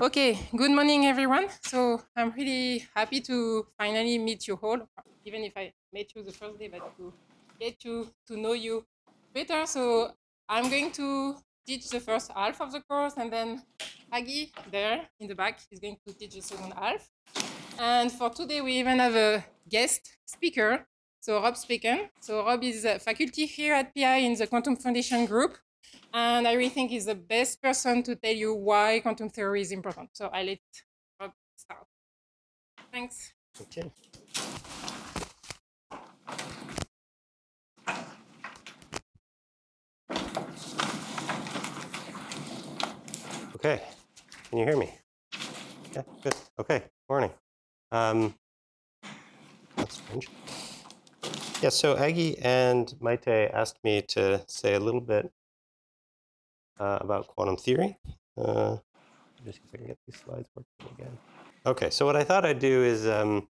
Okay, good morning, everyone. So I'm really happy to finally meet you all, even if I met you the first day, but to get to know you better. So I'm going to teach the first half of the course, and then Aggie there in the back is going to teach the second half. And for today, we even have a guest speaker, so Rob Specken. So Rob is a faculty here at PI in the Quantum Foundation group. And I really think he's the best person to tell you why quantum theory is important. So I let Rob start. Thanks. Okay. Okay. Can you hear me? Yeah, good. Okay. Morning. That's strange. Yeah, so Aggie and Maite asked me to say a little bit about quantum theory. Just see if I can get these slides working again. Okay, so what I thought I'd do is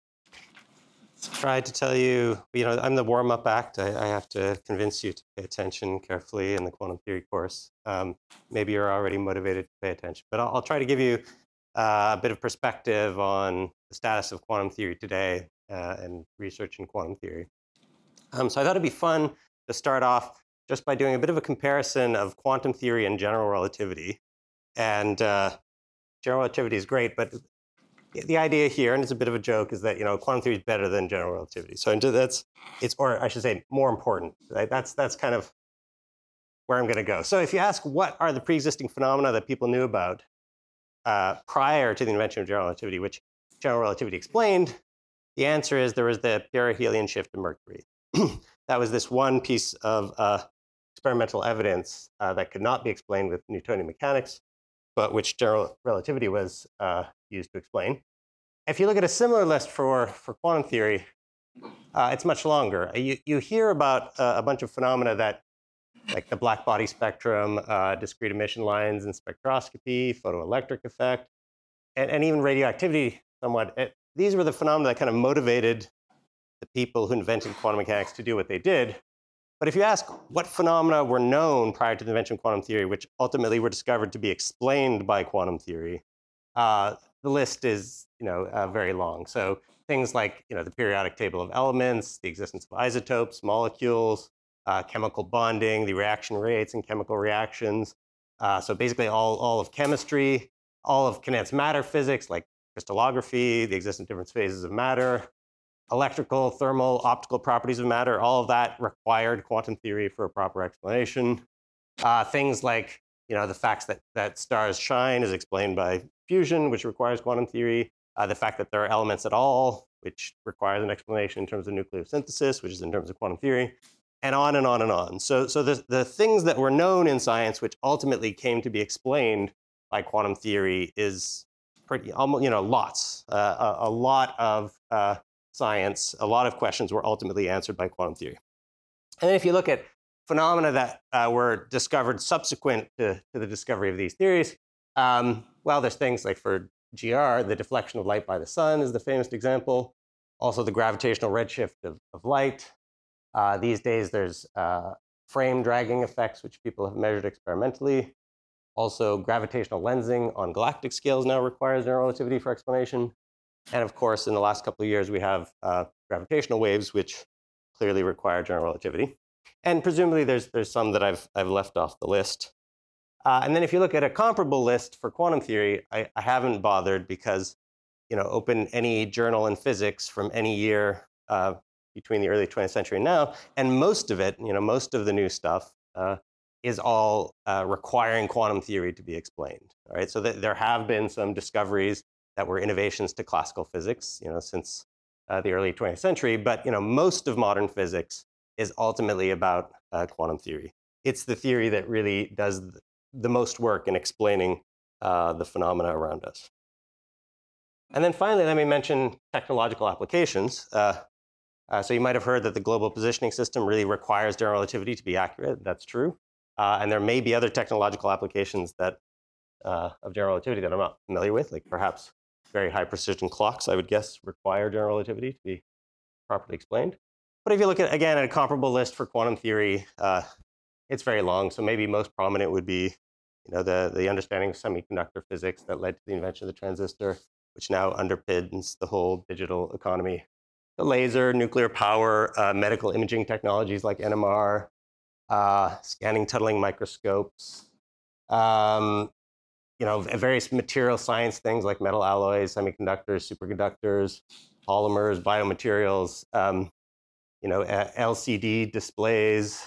try to tell you, I'm the warm-up act. I have to convince you to pay attention carefully in the quantum theory course. Maybe you're already motivated to pay attention, but I'll try to give you a bit of perspective on the status of quantum theory today and research in quantum theory. So I thought it'd be fun to start off just by doing a bit of a comparison of quantum theory and general relativity. And general relativity is great, but the idea here, and it's a bit of a joke, is that quantum theory is better than general relativity. So or I should say, more important. Right? That's kind of where I'm going to go. So if you ask what are the pre-existing phenomena that people knew about prior to the invention of general relativity, which general relativity explained, the answer is there was the perihelion shift of Mercury. That was this one piece of experimental evidence that could not be explained with Newtonian mechanics, but which general relativity was used to explain. If you look at a similar list for quantum theory, it's much longer. You hear about a bunch of phenomena that, like the black body spectrum, discrete emission lines in spectroscopy, photoelectric effect, and even radioactivity somewhat. These were the phenomena that kind of motivated the people who invented quantum mechanics to do what they did. But if you ask what phenomena were known prior to the invention of quantum theory, which ultimately were discovered to be explained by quantum theory, the list is very long. So things like the periodic table of elements, the existence of isotopes, molecules, chemical bonding, the reaction rates in chemical reactions. So basically all of chemistry, all of condensed matter physics, like crystallography, the existence of different phases of matter, electrical, thermal, optical properties of matter, all of that required quantum theory for a proper explanation. Things like the fact that stars shine is explained by fusion, which requires quantum theory. The fact that there are elements at all, which requires an explanation in terms of nucleosynthesis, which is in terms of quantum theory, and on and on and on. So the things that were known in science, which ultimately came to be explained by quantum theory, is pretty lots. A lot of science, a lot of questions were ultimately answered by quantum theory. And then if you look at phenomena that were discovered subsequent to the discovery of these theories, well, there's things like for GR, the deflection of light by the sun is the famous example. Also the gravitational redshift of light. These days there's frame dragging effects, which people have measured experimentally. Also gravitational lensing on galactic scales now requires general relativity for explanation. And of course, in the last couple of years, we have gravitational waves, which clearly require general relativity. And presumably, there's some that I've left off the list. And then if you look at a comparable list for quantum theory, I haven't bothered because, open any journal in physics from any year between the early 20th century and now, and most of it, most of the new stuff is all requiring quantum theory to be explained. All right, so there have been some discoveries that were innovations to classical physics, since the early 20th century. But most of modern physics is ultimately about quantum theory. It's the theory that really does the most work in explaining the phenomena around us. And then finally, let me mention technological applications. So you might have heard that the global positioning system really requires general relativity to be accurate. That's true. And there may be other technological applications that of general relativity that I'm not familiar with, like perhaps very high precision clocks, I would guess, require general relativity to be properly explained. But if you look at, again, at a comparable list for quantum theory, it's very long. So maybe most prominent would be the understanding of semiconductor physics that led to the invention of the transistor, which now underpins the whole digital economy. The laser, nuclear power, medical imaging technologies like NMR, scanning tunneling microscopes, various material science things like metal alloys, semiconductors, superconductors, polymers, biomaterials, LCD displays,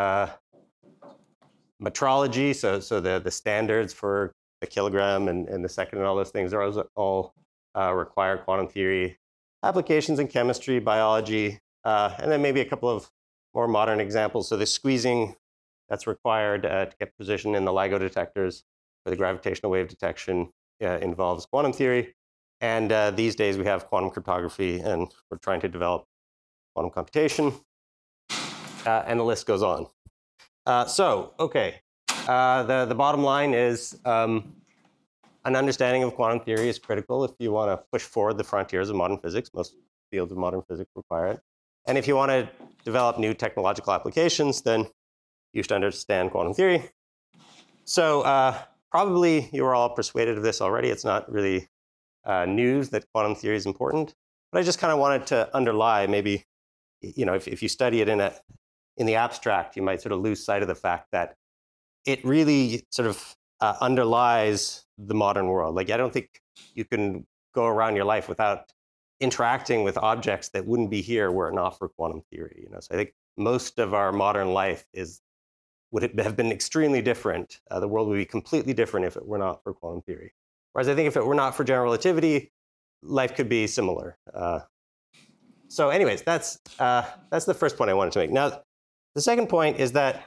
metrology, so the standards for the kilogram and the second and all those things, those all require quantum theory. Applications in chemistry, biology, and then maybe a couple of more modern examples. So the squeezing that's required to get precision in the LIGO detectors for the gravitational wave detection involves quantum theory. And these days we have quantum cryptography, and we're trying to develop quantum computation. And the list goes on. The bottom line is an understanding of quantum theory is critical if you want to push forward the frontiers of modern physics. Most fields of modern physics require it. And if you want to develop new technological applications, then you should understand quantum theory. So probably you are all persuaded of this already. It's not really news that quantum theory is important. But I just kind of wanted to underlie, maybe, if you study it in the abstract, you might sort of lose sight of the fact that it really sort of underlies the modern world. Like, I don't think you can go around your life without interacting with objects that wouldn't be here were it not for quantum theory. So I think most of our modern life would have been extremely different. The world would be completely different if it were not for quantum theory. Whereas I think if it were not for general relativity, life could be similar. So anyways, that's the first point I wanted to make. Now, the second point is that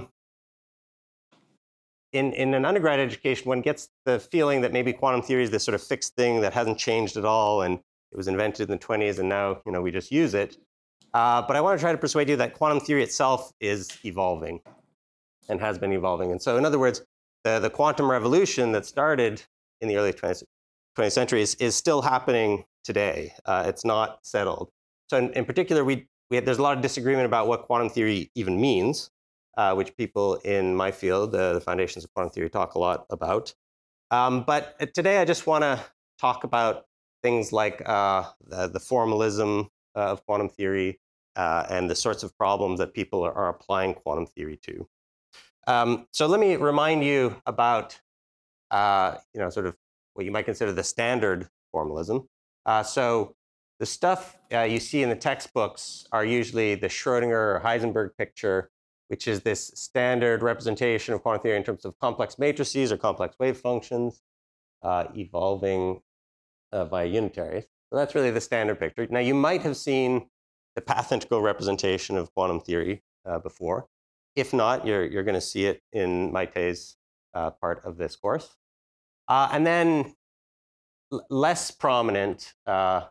in an undergrad education, one gets the feeling that maybe quantum theory is this sort of fixed thing that hasn't changed at all, and it was invented in the 1920s, and now we just use it. But I want to try to persuade you that quantum theory itself is evolving and has been evolving. And so in other words, the quantum revolution that started in the early 20th century is still happening today. It's not settled. So in particular, there's a lot of disagreement about what quantum theory even means, which people in my field, the foundations of quantum theory, talk a lot about. But today I just want to talk about things like the formalism of quantum theory and the sorts of problems that people are applying quantum theory to. So let me remind you about sort of what you might consider the standard formalism. So the stuff you see in the textbooks are usually the Schrödinger or Heisenberg picture, which is this standard representation of quantum theory in terms of complex matrices or complex wave functions evolving via unitaries. So that's really the standard picture. Now, you might have seen the path integral representation of quantum theory before. If not, you're going to see it in Maite's part of this course. And then less prominent, but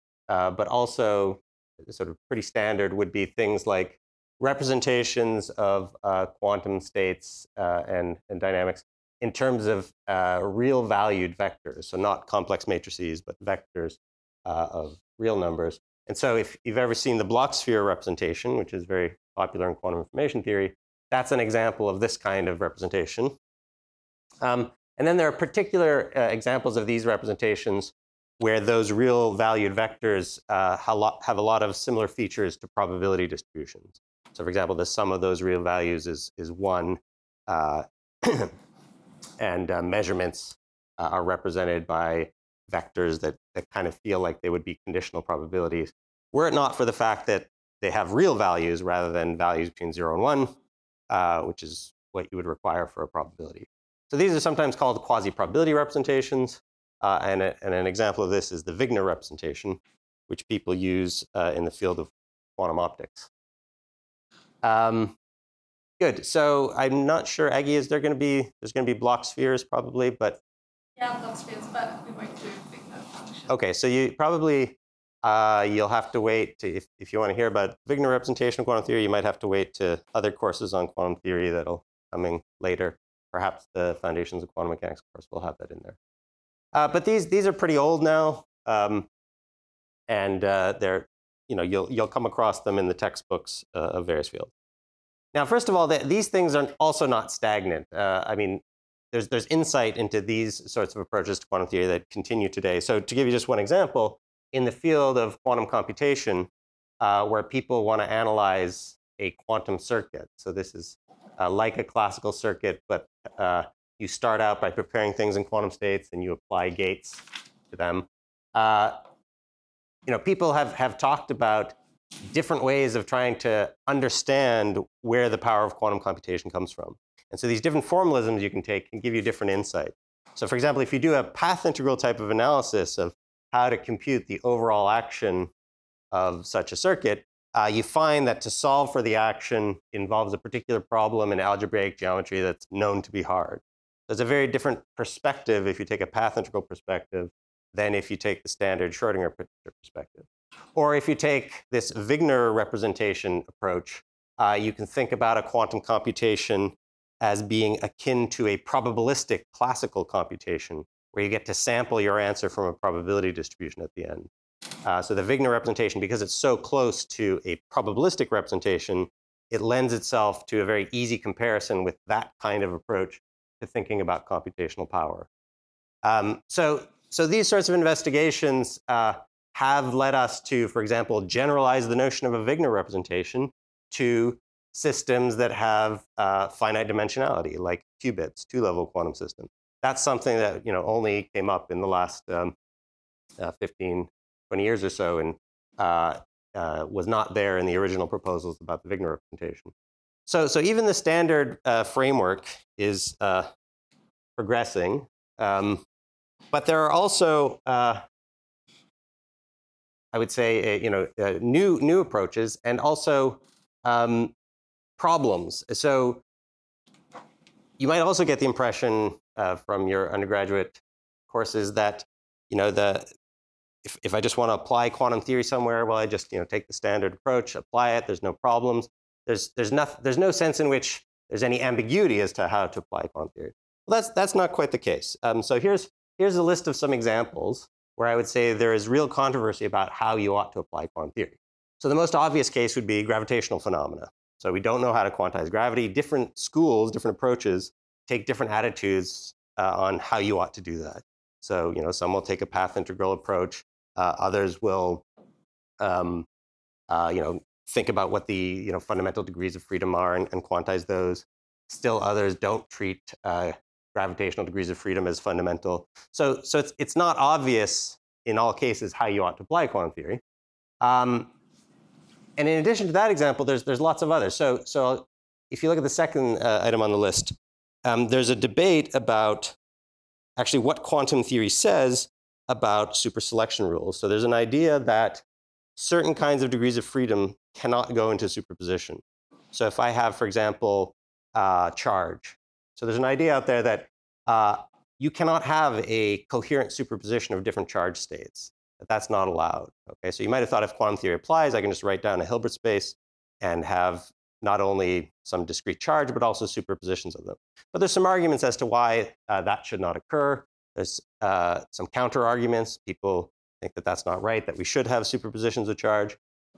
also sort of pretty standard, would be things like representations of quantum states and dynamics in terms of real valued vectors. So not complex matrices, but vectors of real numbers. And so if you've ever seen the Bloch sphere representation, which is very popular in quantum information theory, that's an example of this kind of representation. And then there are particular examples of these representations where those real valued vectors have a lot of similar features to probability distributions. So for example, the sum of those real values is 1, and measurements are represented by vectors that kind of feel like they would be conditional probabilities, were it not for the fact that they have real values rather than values between 0 and 1, which is what you would require for a probability. So these are sometimes called quasi-probability representations, and an example of this is the Wigner representation, which people use in the field of quantum optics. Good. So I'm not sure, Aggie, there's going to be Bloch spheres probably, but yeah, Bloch spheres, but we won't do Wigner function. Okay, so you probably you'll have to wait to, if you want to hear about Wigner representation of quantum theory, you might have to wait to other courses on quantum theory that'll coming later. Perhaps the Foundations of Quantum Mechanics course will have that in there. But these are pretty old now, and they're you'll come across them in the textbooks of various fields. Now, first of all, these things are also not stagnant. I mean, there's insight into these sorts of approaches to quantum theory that continue today. So to give you just one example, in the field of quantum computation, where people want to analyze a quantum circuit, so this is like a classical circuit, but you start out by preparing things in quantum states and you apply gates to them. People have talked about different ways of trying to understand where the power of quantum computation comes from. And so these different formalisms you can take can give you different insight. So for example, if you do a path integral type of analysis of how to compute the overall action of such a circuit, you find that to solve for the action involves a particular problem in algebraic geometry that's known to be hard. So it's a very different perspective if you take a path integral perspective than if you take the standard Schrodinger perspective. Or if you take this Wigner representation approach, you can think about a quantum computation as being akin to a probabilistic classical computation, where you get to sample your answer from a probability distribution at the end. So the Wigner representation, because it's so close to a probabilistic representation, it lends itself to a very easy comparison with that kind of approach to thinking about computational power. So these sorts of investigations have led us to, for example, generalize the notion of a Wigner representation to systems that have finite dimensionality, like qubits, two-level quantum systems. That's something that only came up in the last 15, 20 years or so, and was not there in the original proposals about the Wigner representation. So even the standard framework is progressing, but there are also, I would say, new approaches and also problems. So you might also get the impression from your undergraduate courses that if I just want to apply quantum theory somewhere, well, I just take the standard approach, apply it. There's no problems. There's no sense in which there's any ambiguity as to how to apply quantum theory. Well, that's not quite the case. So here's a list of some examples where I would say there is real controversy about how you ought to apply quantum theory. So the most obvious case would be gravitational phenomena. So we don't know how to quantize gravity. Different schools, different approaches take different attitudes on how you ought to do that. So some will take a path integral approach. Others will think about what the fundamental degrees of freedom are and quantize those. Still others don't treat gravitational degrees of freedom as fundamental. So it's not obvious in all cases how you ought to apply quantum theory. And in addition to that example, there's lots of others. So if you look at the second item on the list, there's a debate about actually what quantum theory says about superselection rules. So there's an idea that certain kinds of degrees of freedom cannot go into superposition. So if I have, for example, charge. So there's an idea out there that you cannot have a coherent superposition of different charge states. That's not allowed. Okay, so you might have thought if quantum theory applies, I can just write down a Hilbert space and have not only some discrete charge, but also superpositions of them. But there's some arguments as to why that should not occur. There's some counter arguments. People think that that's not right, that we should have superpositions of charge.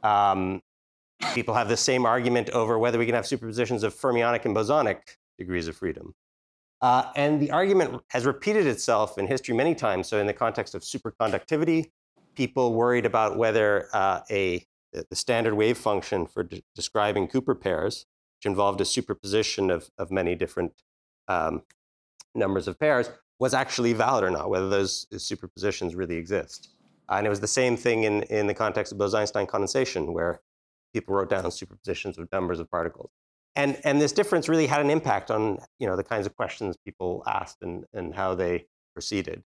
People have the same argument over whether we can have superpositions of fermionic and bosonic degrees of freedom. And the argument has repeated itself in history many times. So in the context of superconductivity, people worried about whether the standard wave function for describing Cooper pairs, which involved a superposition of many different numbers of pairs, was actually valid or not, whether those superpositions really exist. And it was the same thing in the context of Bose-Einstein condensation, where people wrote down superpositions of numbers of particles. And this difference really had an impact on the kinds of questions people asked and how they proceeded.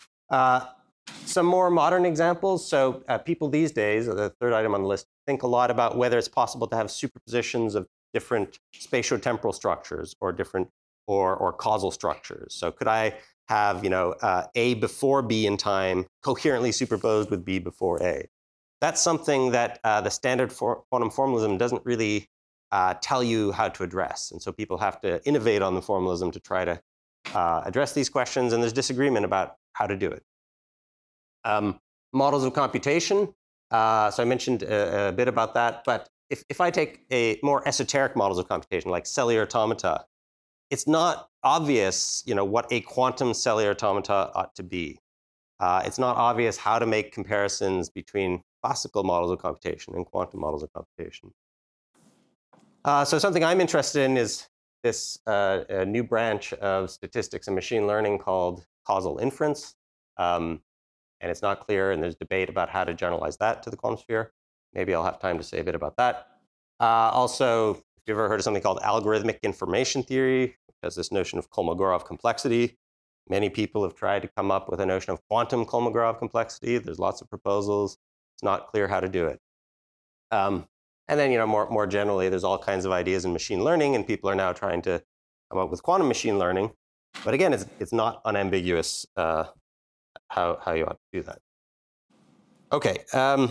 Some more modern examples. So people these days, the third item on the list, think a lot about whether it's possible to have superpositions of different spatiotemporal structures or different or causal structures. So could I have A before B in time coherently superposed with B before A? That's something that the standard quantum formalism doesn't really tell you how to address. And so people have to innovate on the formalism to try to address these questions, and there's disagreement about how to do it. Models of computation. So I mentioned a bit about that, but if I take a more esoteric models of computation, like cellular automata, it's not obvious, what a quantum cellular automata ought to be. It's not obvious how to make comparisons between classical models of computation and quantum models of computation. So something I'm interested in is this a new branch of statistics and machine learning called causal inference. And it's not clear, and there's debate about how to generalize that to the quantum sphere. Maybe I'll have time to say a bit about that. Also, if you've ever heard of something called algorithmic information theory, which has this notion of Kolmogorov complexity. Many people have tried to come up with a notion of quantum Kolmogorov complexity. There's lots of proposals. It's not clear how to do it. And then, more generally, there's all kinds of ideas in machine learning, and people are now trying to come up with quantum machine learning. But again, it's not unambiguous how you ought to do that. Okay,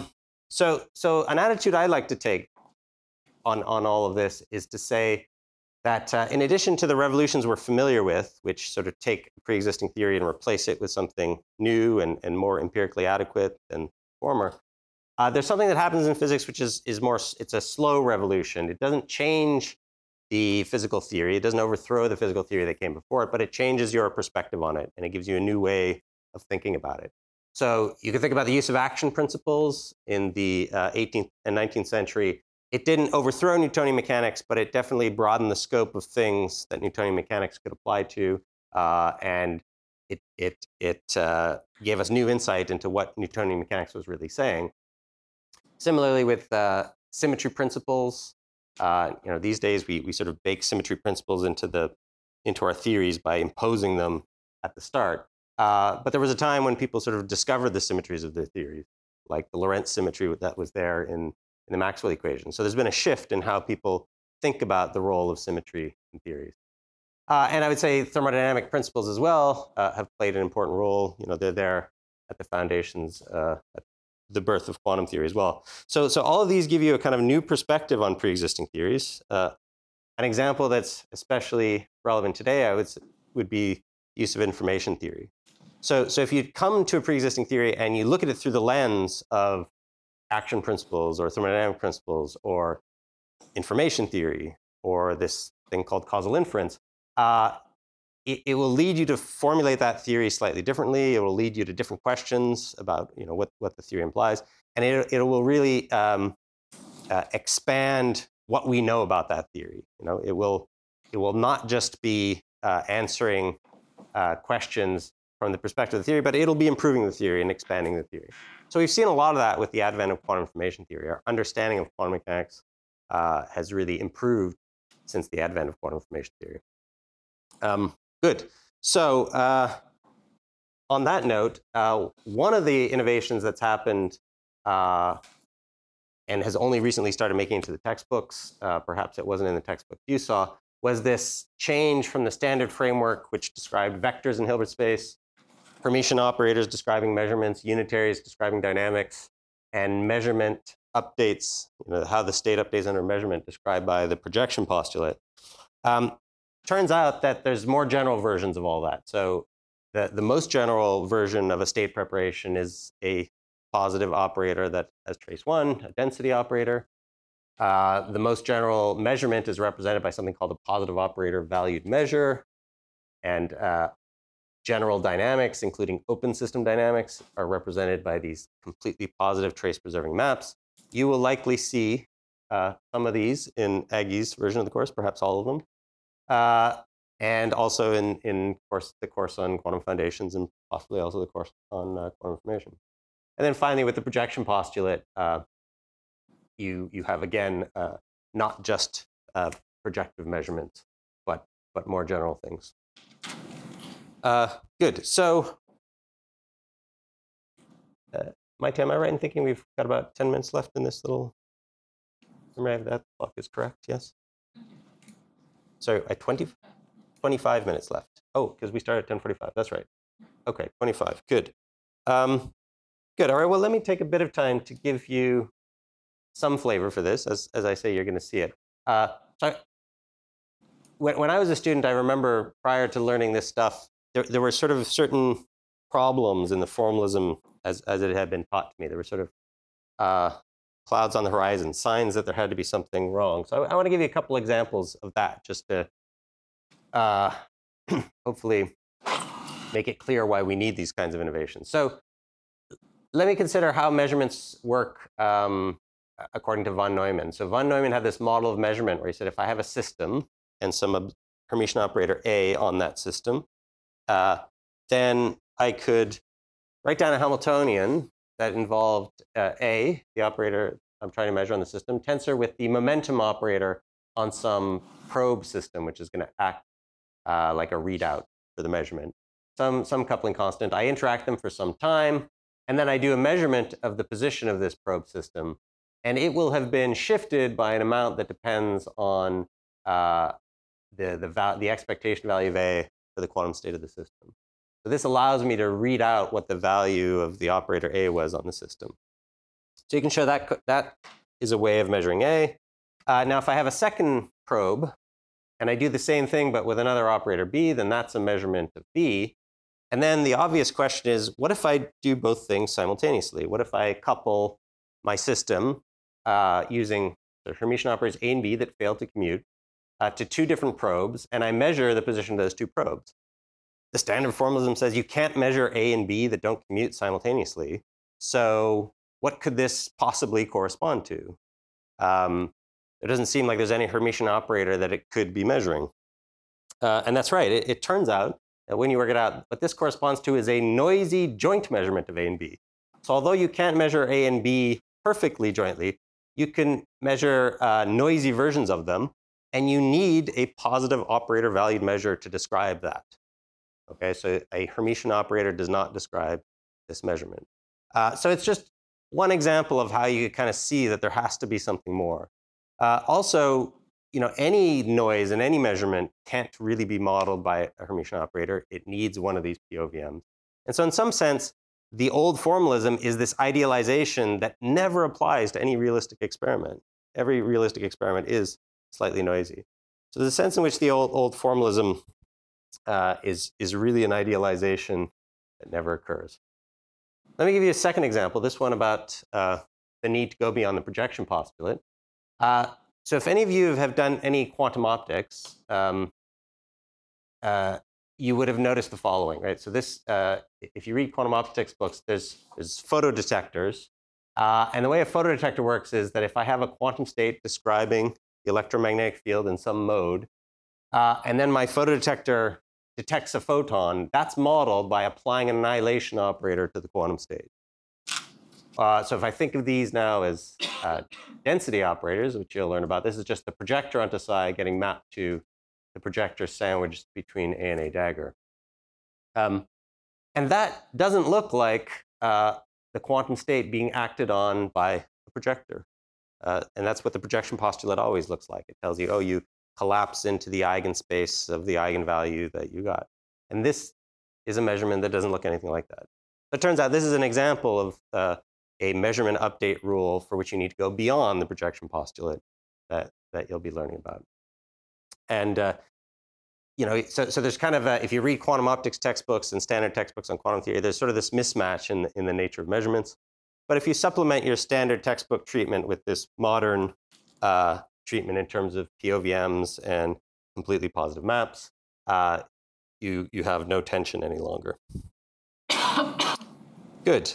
so an attitude I like to take on all of this is to say that in addition to the revolutions we're familiar with, which sort of take a pre-existing theory and replace it with something new and more empirically adequate than former, there's something that happens in physics which is more, it's a slow revolution. It doesn't change the physical theory. It doesn't overthrow the physical theory that came before it, but it changes your perspective on it, and it gives you a new way of thinking about it. So you can think about the use of action principles in the 18th and 19th century. It didn't overthrow Newtonian mechanics, but it definitely broadened the scope of things that Newtonian mechanics could apply to, and it gave us new insight into what Newtonian mechanics was really saying. Similarly with symmetry principles, these days we sort of bake symmetry principles into our theories by imposing them at the start. But there was a time when people sort of discovered the symmetries of their theories, like the Lorentz symmetry that was there in the Maxwell equation. So there's been a shift in how people think about the role of symmetry in theories. And I would say thermodynamic principles as well have played an important role. They're there at the foundations, at the birth of quantum theory as well. So all of these give you a kind of new perspective on pre-existing theories. An example that's especially relevant today, would be use of information theory. So if you come to a pre-existing theory and you look at it through the lens of action principles or thermodynamic principles or information theory or this thing called causal inference, it will lead you to formulate that theory slightly differently. It will lead you to different questions about what the theory implies, and it will really expand what we know about that theory. It will not just be answering questions from the perspective of the theory, but it'll be improving the theory and expanding the theory. So we've seen a lot of that with the advent of quantum information theory. Our understanding of quantum mechanics has really improved since the advent of quantum information theory. Good. So on that note, one of the innovations that's happened and has only recently started making it into the textbooks, perhaps it wasn't in the textbook you saw, was this change from the standard framework, which described vectors in Hilbert space, Hermitian operators describing measurements, unitaries describing dynamics, and measurement updates, how the state updates under measurement described by the projection postulate. Turns out that there's more general versions of all that. So the most general version of a state preparation is a positive operator that has trace 1, a density operator. The most general measurement is represented by something called a positive operator valued measure. And general dynamics, including open system dynamics, are represented by these completely positive trace preserving maps. You will likely see some of these in Aggie's version of the course, perhaps all of them. And also in the course on quantum foundations and possibly also the course on quantum information. And then finally, with the projection postulate, you have, again, not just projective measurements, but more general things. Good. So, Maite, am I right in thinking we've got about 10 minutes left in this little? That clock is correct, yes? So, at 25 minutes left. Oh, because we started at 10:45. That's right. Okay, 25. Good. Good. All right. Well, let me take a bit of time to give you some flavor for this. As I say, you're going to see it. When I was a student, I remember prior to learning this stuff, there were sort of certain problems in the formalism as it had been taught to me. There were sort of clouds on the horizon, signs that there had to be something wrong. So I want to give you a couple examples of that, just to hopefully make it clear why we need these kinds of innovations. So let me consider how measurements work according to von Neumann. So von Neumann had this model of measurement where he said, if I have a system and some Hermitian operator A on that system, then I could write down a Hamiltonian that involved A, the operator I'm trying to measure on the system, tensor with the momentum operator on some probe system, which is going to act like a readout for the measurement. Some coupling constant. I interact them for some time, and then I do a measurement of the position of this probe system, and it will have been shifted by an amount that depends on the expectation value of A for the quantum state of the system. So this allows me to read out what the value of the operator A was on the system. So you can show that that is a way of measuring A. Now, if I have a second probe, and I do the same thing but with another operator B, then that's a measurement of B. And then the obvious question is, what if I do both things simultaneously? What if I couple my system using the Hermitian operators A and B that fail to commute to two different probes, and I measure the position of those two probes? The standard formalism says you can't measure A and B that don't commute simultaneously. So what could this possibly correspond to? It doesn't seem like there's any Hermitian operator that it could be measuring. And that's right. It turns out that when you work it out, what this corresponds to is a noisy joint measurement of A and B. So although you can't measure A and B perfectly jointly, you can measure noisy versions of them, and you need a positive operator valued measure to describe that. Okay, so a Hermitian operator does not describe this measurement. So it's just one example of how you kind of see that there has to be something more. Also, any noise in any measurement can't really be modeled by a Hermitian operator. It needs one of these POVMs. And so in some sense, the old formalism is this idealization that never applies to any realistic experiment. Every realistic experiment is slightly noisy. So there's a sense in which the old formalism is really an idealization that never occurs. Let me give you a second example, this one about the need to go beyond the projection postulate. So if any of you have done any quantum optics, you would have noticed the following, right? So this, if you read quantum optics books, there's photodetectors. And the way a photodetector works is that if I have a quantum state describing the electromagnetic field in some mode, and then my photodetector detects a photon, that's modeled by applying an annihilation operator to the quantum state. So if I think of these now as density operators, which you'll learn about, this is just the projector onto psi getting mapped to the projector sandwiched between A and A dagger. And that doesn't look like the quantum state being acted on by a projector. And that's what the projection postulate always looks like. It tells you, oh, you collapse into the eigenspace of the eigenvalue that you got. And this is a measurement that doesn't look anything like that. It turns out this is an example of a measurement update rule for which you need to go beyond the projection postulate that you'll be learning about. And so there's kind of if you read quantum optics textbooks and standard textbooks on quantum theory, there's sort of this mismatch in the nature of measurements. But if you supplement your standard textbook treatment with this modern treatment in terms of POVMs and completely positive maps, you have no tension any longer. Good.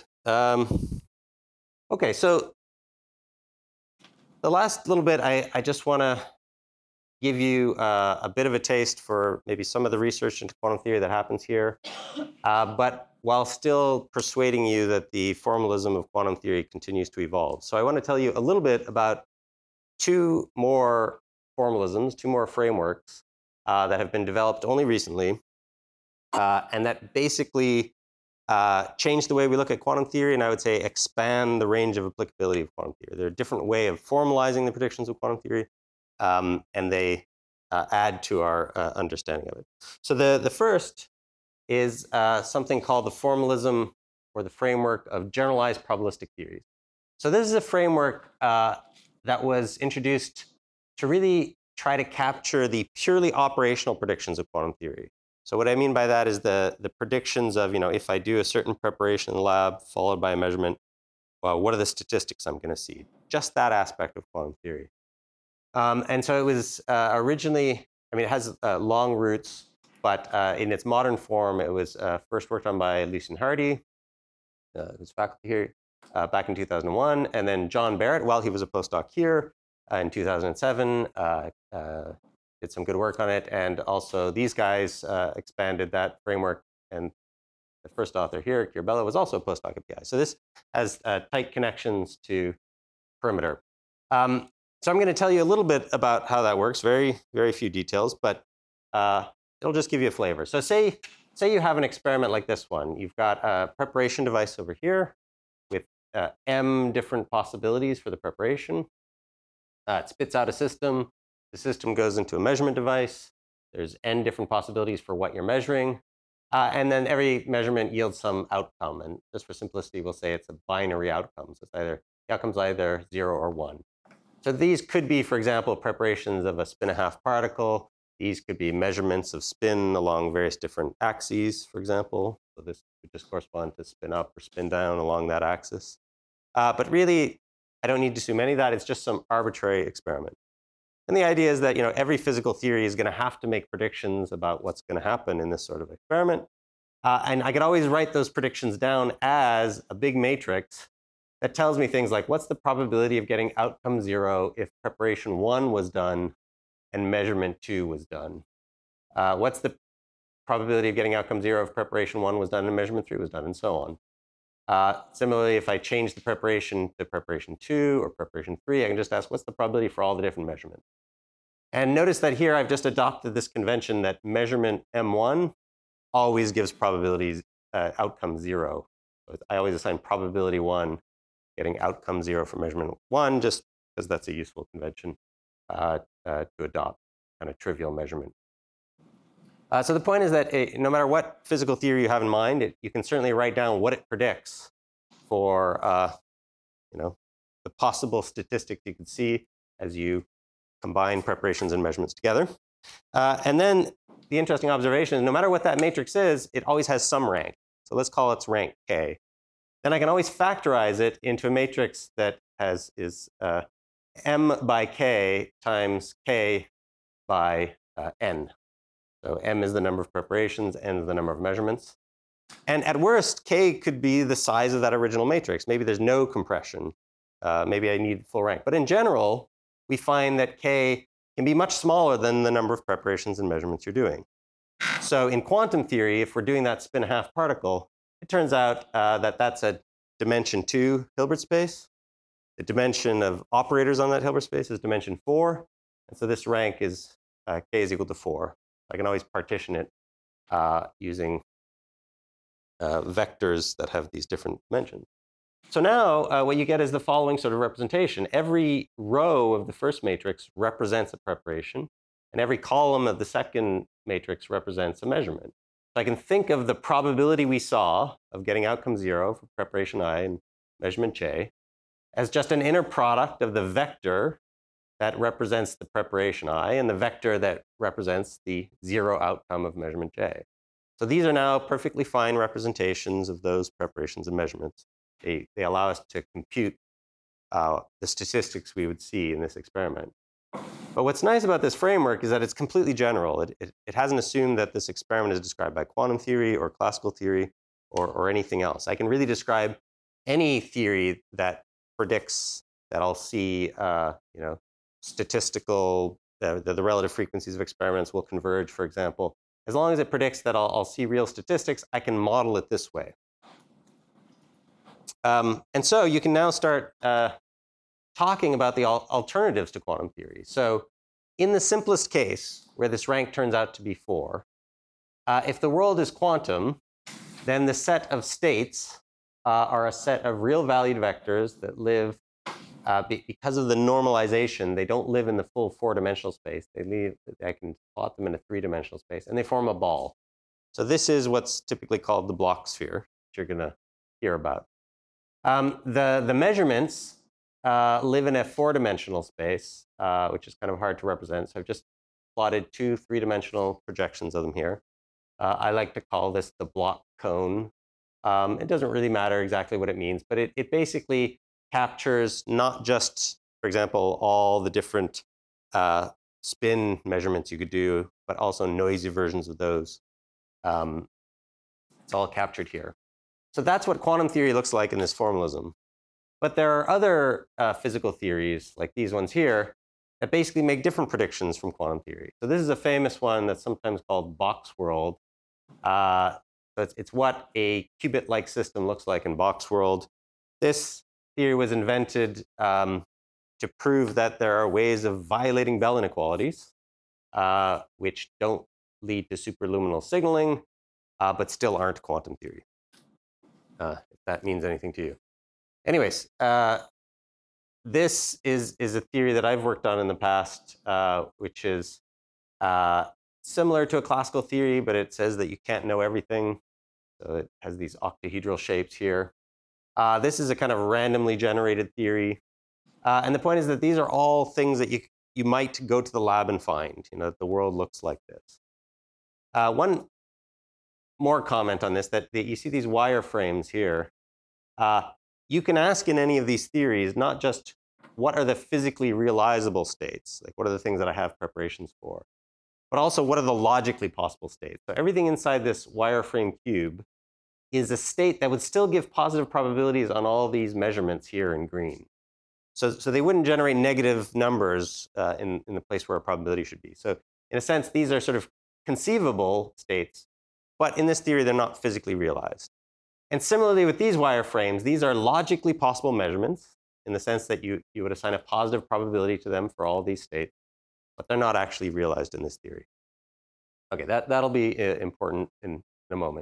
Okay, so the last little bit, I just want to give you a bit of a taste for maybe some of the research into quantum theory that happens here, but while still persuading you that the formalism of quantum theory continues to evolve. So I want to tell you a little bit about two more formalisms, two more frameworks that have been developed only recently, and that basically change the way we look at quantum theory, and I would say expand the range of applicability of quantum theory. They're a different way of formalizing the predictions of quantum theory, and they add to our understanding of it. So the first is something called the formalism or the framework of generalized probabilistic theories. So this is a framework that was introduced to really try to capture the purely operational predictions of quantum theory. So what I mean by that is the predictions of, if I do a certain preparation in the lab followed by a measurement, well, what are the statistics I'm going to see? Just that aspect of quantum theory. And so it was originally, it has long roots But in its modern form, it was first worked on by Lucien Hardy, who's faculty here, back in 2001. And then John Barrett, while he was a postdoc here in 2007, did some good work on it. And also these guys expanded that framework. And the first author here, Chiarbella, was also a postdoc at PI. So this has tight connections to Perimeter. So I'm going to tell you a little bit about how that works. Very, very few details, but it'll just give you a flavor. So say you have an experiment like this one. You've got a preparation device over here with m different possibilities for the preparation. It spits out a system. The system goes into a measurement device. There's n different possibilities for what you're measuring. And then every measurement yields some outcome. And just for simplicity, we'll say it's a binary outcome. So it's the outcome's either 0 or 1. So these could be, for example, preparations of a spin-a-half particle. These could be measurements of spin along various different axes, for example. So this could just correspond to spin up or spin down along that axis. But really, I don't need to assume any of that. It's just some arbitrary experiment. And the idea is that every physical theory is going to have to make predictions about what's going to happen in this sort of experiment. And I can always write those predictions down as a big matrix that tells me things like, what's the probability of getting outcome 0 if preparation 1 was done and measurement 2 was done? What's the probability of getting outcome 0 if preparation 1 was done and measurement 3 was done, and so on. Similarly, if I change the preparation to preparation 2 or preparation 3, I can just ask, what's the probability for all the different measurements? And notice that here I've just adopted this convention that measurement M1 always gives probabilities outcome 0. So I always assign probability 1 getting outcome 0 for measurement 1, just because that's a useful convention to adopt, kind of trivial measurement. So the point is that no matter what physical theory you have in mind, you can certainly write down what it predicts for the possible statistics you could see as you combine preparations and measurements together. And then the interesting observation is no matter what that matrix is, it always has some rank. So let's call its rank k. Then I can always factorize it into a matrix that is m by k times k by n. So m is the number of preparations, n is the number of measurements. And at worst, k could be the size of that original matrix. Maybe there's no compression. Maybe I need full rank. But in general, we find that k can be much smaller than the number of preparations and measurements you're doing. So in quantum theory, if we're doing that spin-a-half particle, it turns out that that's a dimension 2 Hilbert space. The dimension of operators on that Hilbert space is dimension 4. And so this rank is k is equal to 4. I can always partition it using vectors that have these different dimensions. So now what you get is the following sort of representation. Every row of the first matrix represents a preparation, and every column of the second matrix represents a measurement. So I can think of the probability we saw of getting outcome 0 for preparation I and measurement j as just an inner product of the vector that represents the preparation I and the vector that represents the 0 outcome of measurement j. So these are now perfectly fine representations of those preparations and measurements. They allow us to compute the statistics we would see in this experiment. But what's nice about this framework is that it's completely general. It hasn't assumed that this experiment is described by quantum theory or classical theory or anything else. I can really describe any theory that predicts that I'll see statistical, the relative frequencies of experiments will converge, for example. As long as it predicts that I'll see real statistics, I can model it this way. And so you can now start talking about the alternatives to quantum theory. So in the simplest case, where this rank turns out to be 4, if the world is quantum, then the set of states are a set of real valued vectors that live, because of the normalization, they don't live in the full 4-dimensional space. I can plot them in a 3-dimensional space, and they form a ball. So this is what's typically called the Bloch sphere, which you're going to hear about. The measurements live in a 4-dimensional space, which is kind of hard to represent. So I've just plotted 2 3-dimensional projections of them here. I like to call this the Bloch cone. It doesn't really matter exactly what it means, but it basically captures not just, for example, all the different spin measurements you could do, but also noisy versions of those. It's all captured here. So that's what quantum theory looks like in this formalism. But there are other physical theories, like these ones here, that basically make different predictions from quantum theory. So this is a famous one that's sometimes called box world. So it's what a qubit-like system looks like in box world. This theory was invented to prove that there are ways of violating Bell inequalities, which don't lead to superluminal signaling, but still aren't quantum theory, if that means anything to you. Anyways, this is a theory that I've worked on in the past, which is similar to a classical theory, but it says that you can't know everything. So it has these octahedral shapes here. This is a kind of randomly generated theory. And the point is that these are all things that you might go to the lab and find, you know, that the world looks like this. One more comment on this, that you see these wireframes here. You can ask in any of these theories, not just what are the physically realizable states, like what are the things that I have preparations for, but also what are the logically possible states. So everything inside this wireframe cube is a state that would still give positive probabilities on all these measurements here in green. So they wouldn't generate negative numbers in the place where a probability should be. So in a sense, these are sort of conceivable states, but in this theory, they're not physically realized. And similarly with these wireframes, these are logically possible measurements in the sense that you would assign a positive probability to them for all these states, but they're not actually realized in this theory. Okay, that'll be important in a moment.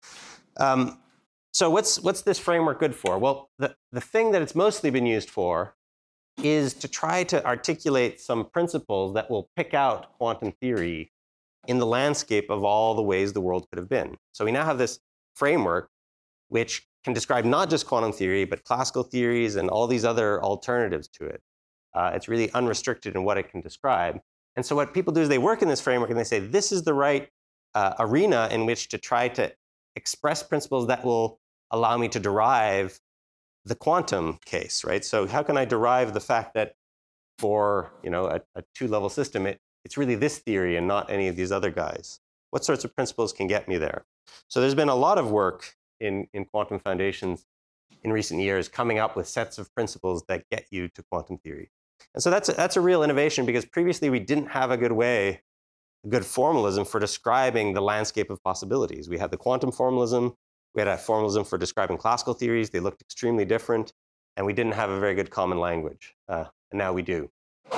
So what's this framework good for? Well, the thing that it's mostly been used for is to try to articulate some principles that will pick out quantum theory in the landscape of all the ways the world could have been. So we now have this framework which can describe not just quantum theory, but classical theories and all these other alternatives to it. It's really unrestricted in what it can describe. And so what people do is they work in this framework and they say, this is the right arena in which to try to express principles that will allow me to derive the quantum case, right? So how can I derive the fact that for, you know, a two-level system, it's really this theory and not any of these other guys? What sorts of principles can get me there? So there's been a lot of work in quantum foundations in recent years coming up with sets of principles that get you to quantum theory. And so that's a real innovation, because previously we didn't have a good formalism for describing the landscape of possibilities. We had the quantum formalism, we had a formalism for describing classical theories. They looked extremely different, and we didn't have a very good common language. And now we do.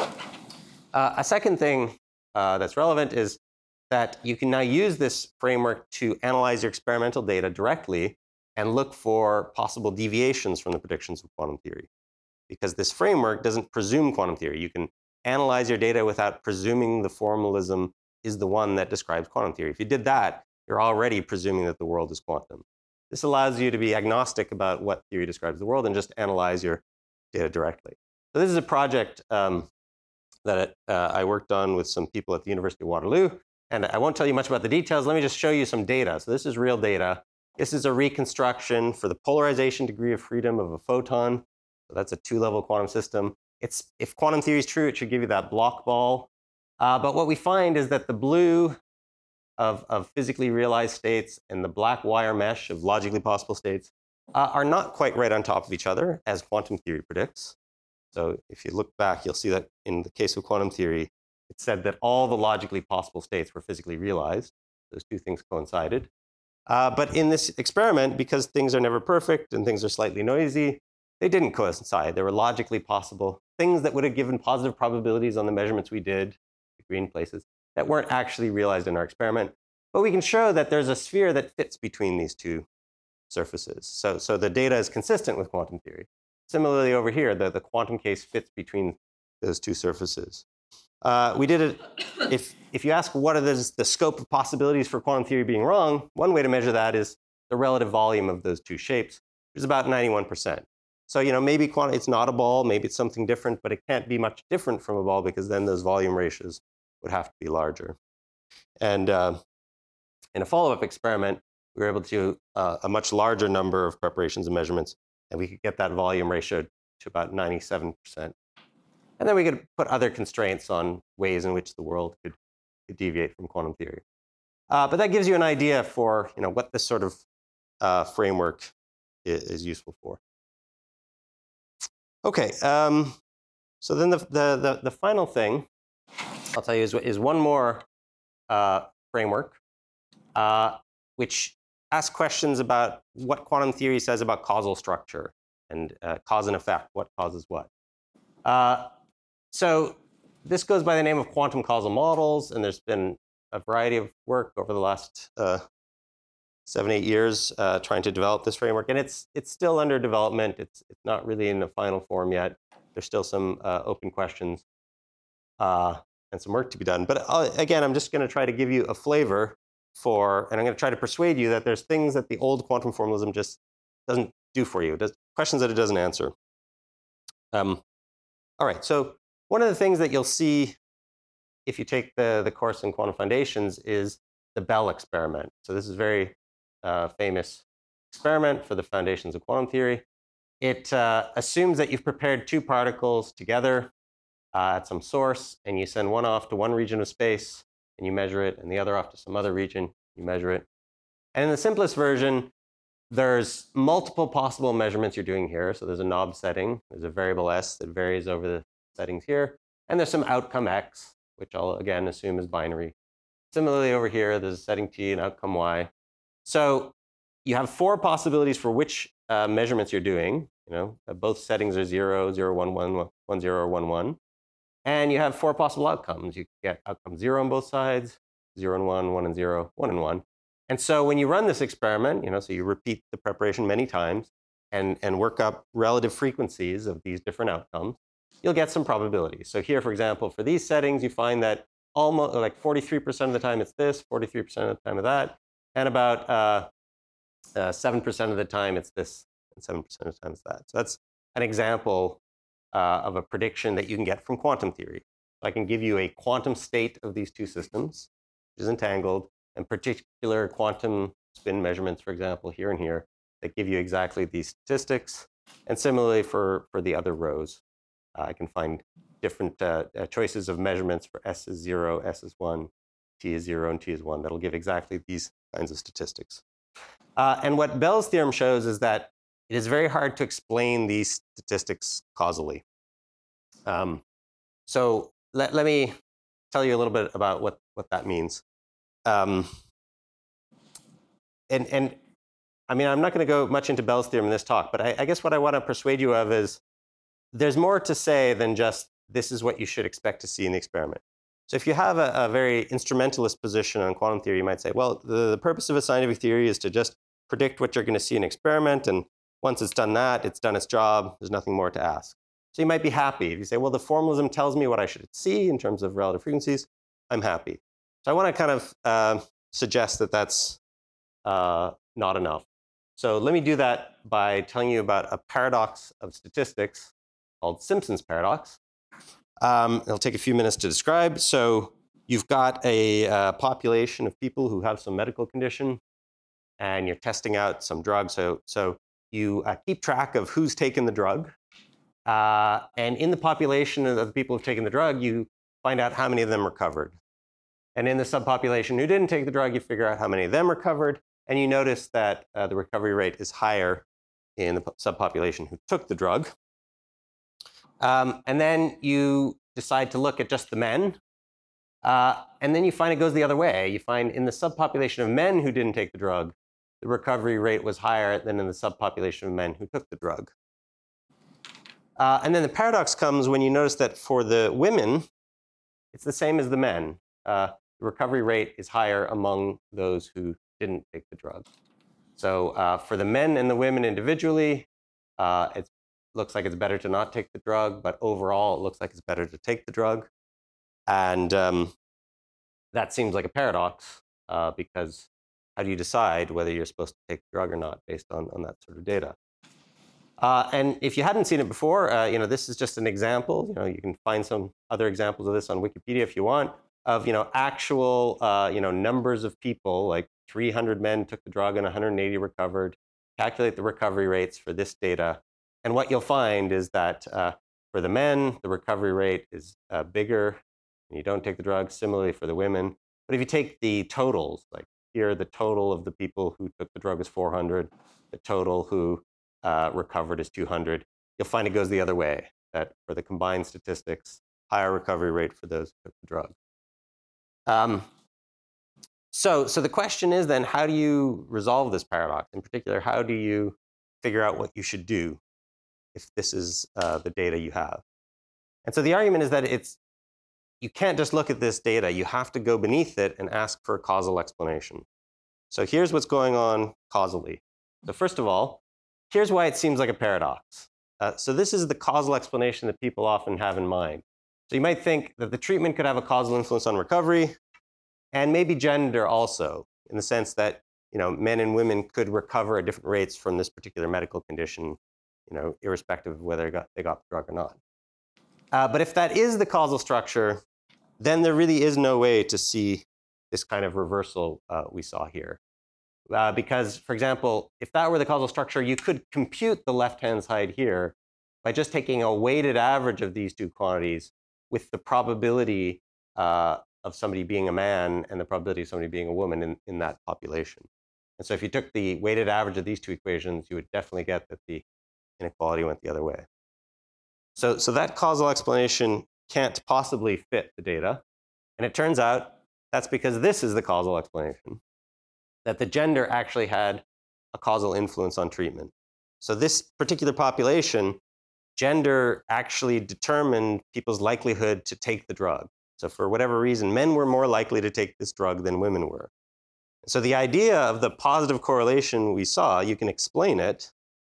A second thing that's relevant is that you can now use this framework to analyze your experimental data directly and look for possible deviations from the predictions of quantum theory. Because this framework doesn't presume quantum theory. You can analyze your data without presuming the formalism is the one that describes quantum theory. If you did that, you're already presuming that the world is quantum. This allows you to be agnostic about what theory describes the world and just analyze your data directly. So this is a project that I worked on with some people at the University of Waterloo. And I won't tell you much about the details. Let me just show you some data. So this is real data. This is a reconstruction for the polarization degree of freedom of a photon. So that's a two-level quantum system. If quantum theory is true, it should give you that block ball. But what we find is that the blue of physically realized states and the black wire mesh of logically possible states are not quite right on top of each other, as quantum theory predicts. So if you look back, you'll see that in the case of quantum theory, it said that all the logically possible states were physically realized. Those two things coincided. But in this experiment, because things are never perfect and things are slightly noisy, they didn't coincide. They were logically possible things that would have given positive probabilities on the measurements we did, the green places, that weren't actually realized in our experiment. But we can show that there's a sphere that fits between these two surfaces. So the data is consistent with quantum theory. Similarly over here, the quantum case fits between those two surfaces. We did it, if you ask what are the scope of possibilities for quantum theory being wrong, one way to measure that is the relative volume of those two shapes, which is about 91%. So, you know, maybe it's not a ball, maybe it's something different, but it can't be much different from a ball, because then those volume ratios would have to be larger. And in a follow-up experiment, we were able to do a much larger number of preparations and measurements, and we could get that volume ratio to about 97%. And then we could put other constraints on ways in which the world could deviate from quantum theory. But that gives you an idea for what this sort of framework is useful for. Okay, so then the final thing I'll tell you is one more framework, which asks questions about what quantum theory says about causal structure and cause and effect, what causes what. So this goes by the name of quantum causal models, and there's been a variety of work over the last 7-8 years trying to develop this framework, and it's still under development. It's not really in the final form yet. There's still some open questions and some work to be done. But again, I'm just going to try to give you a flavor for, and I'm going to try to persuade you that there's things that the old quantum formalism just doesn't do for you. There's questions that it doesn't answer. All right, so one of the things that you'll see if you take the course in Quantum Foundations is the Bell experiment. So this is a very famous experiment for the foundations of quantum theory. It assumes that you've prepared two particles together at some source, and you send one off to one region of space, and you measure it, and the other off to some other region, you measure it. And in the simplest version, there's multiple possible measurements you're doing here. So there's a knob setting, there's a variable s that varies over the settings here, and there's some outcome x, which I'll again assume is binary. Similarly over here, there's a setting t and outcome y. So you have 4 possibilities for which measurements you're doing. Both settings are 0, 0, 1, 1, 1, 0, or 1, 1. And you have 4 possible outcomes. You get outcome 0 on both sides, 0 and 1, 1 and 0, 1 and 1. And so when you run this experiment, so you repeat the preparation many times and work up relative frequencies of these different outcomes, you'll get some probabilities. So here, for example, for these settings, you find that almost like 43% of the time it's this, 43% of the time of that, and about 7% of the time it's this, and 7% of the time it's that. So that's an example of a prediction that you can get from quantum theory. So I can give you a quantum state of these two systems, which is entangled, and particular quantum spin measurements, for example, here and here, that give you exactly these statistics. And similarly for the other rows, I can find different choices of measurements for S is 0, S is 1, T is 0, and T is 1. That'll give exactly these kinds of statistics. And what Bell's theorem shows is that it is very hard to explain these statistics causally. So let me tell you a little bit about what that means. And I mean, I'm not going to go much into Bell's theorem in this talk, but I guess what I want to persuade you of is there's more to say than just this is what you should expect to see in the experiment. So if you have a very instrumentalist position on quantum theory, you might say, well, the purpose of a scientific theory is to just predict what you're going to see in an experiment, and once it's done that, it's done its job. There's nothing more to ask. So you might be happy if you say, well, the formalism tells me what I should see in terms of relative frequencies. I'm happy. So I want to kind of suggest that that's not enough. So let me do that by telling you about a paradox of statistics called Simpson's paradox. It'll take a few minutes to describe. So you've got a population of people who have some medical condition, and you're testing out some drug. So you keep track of who's taken the drug. And in the population of the people who've taken the drug, you find out how many of them recovered. And in the subpopulation who didn't take the drug, you figure out how many of them recovered. And you notice that the recovery rate is higher in the subpopulation who took the drug. And then you decide to look at just the men. And then you find it goes the other way. You find in the subpopulation of men who didn't take the drug, the recovery rate was higher than in the subpopulation of men who took the drug. And then the paradox comes when you notice that for the women, it's the same as the men. The recovery rate is higher among those who didn't take the drug. So for the men and the women individually, it looks like it's better to not take the drug, but overall it looks like it's better to take the drug. And that seems like a paradox because how do you decide whether you're supposed to take the drug or not based on that sort of data? And if you hadn't seen it before, this is just an example. You can find some other examples of this on Wikipedia if you want, of actual numbers of people, like 300 men took the drug and 180 recovered. Calculate the recovery rates for this data, and what you'll find is that For the men, the recovery rate is bigger and you don't take the drug. Similarly for the women. But if you take the totals, like here, the total of the people who took the drug is 400. The total who recovered is 200. You'll find it goes the other way, that for the combined statistics, higher recovery rate for those who took the drug. So the question is then, how do you resolve this paradox? In particular, how do you figure out what you should do if this is the data you have? And so the argument is that you can't just look at this data. You have to go beneath it and ask for a causal explanation. So here's what's going on causally. So first of all, here's why it seems like a paradox. So this is the causal explanation that people often have in mind. So you might think that the treatment could have a causal influence on recovery, and maybe gender also, in the sense that men and women could recover at different rates from this particular medical condition, irrespective of whether they got the drug or not. But if that is the causal structure, then there really is no way to see this kind of reversal we saw here. Because, for example, if that were the causal structure, you could compute the left-hand side here by just taking a weighted average of these two quantities with the probability of somebody being a man and the probability of somebody being a woman in that population. And so if you took the weighted average of these two equations, you would definitely get that the inequality went the other way. So that causal explanation can't possibly fit the data. And it turns out that's because this is the causal explanation, that the gender actually had a causal influence on treatment. So this particular population, gender actually determined people's likelihood to take the drug. So for whatever reason, men were more likely to take this drug than women were. So the idea of the positive correlation we saw, you can explain it,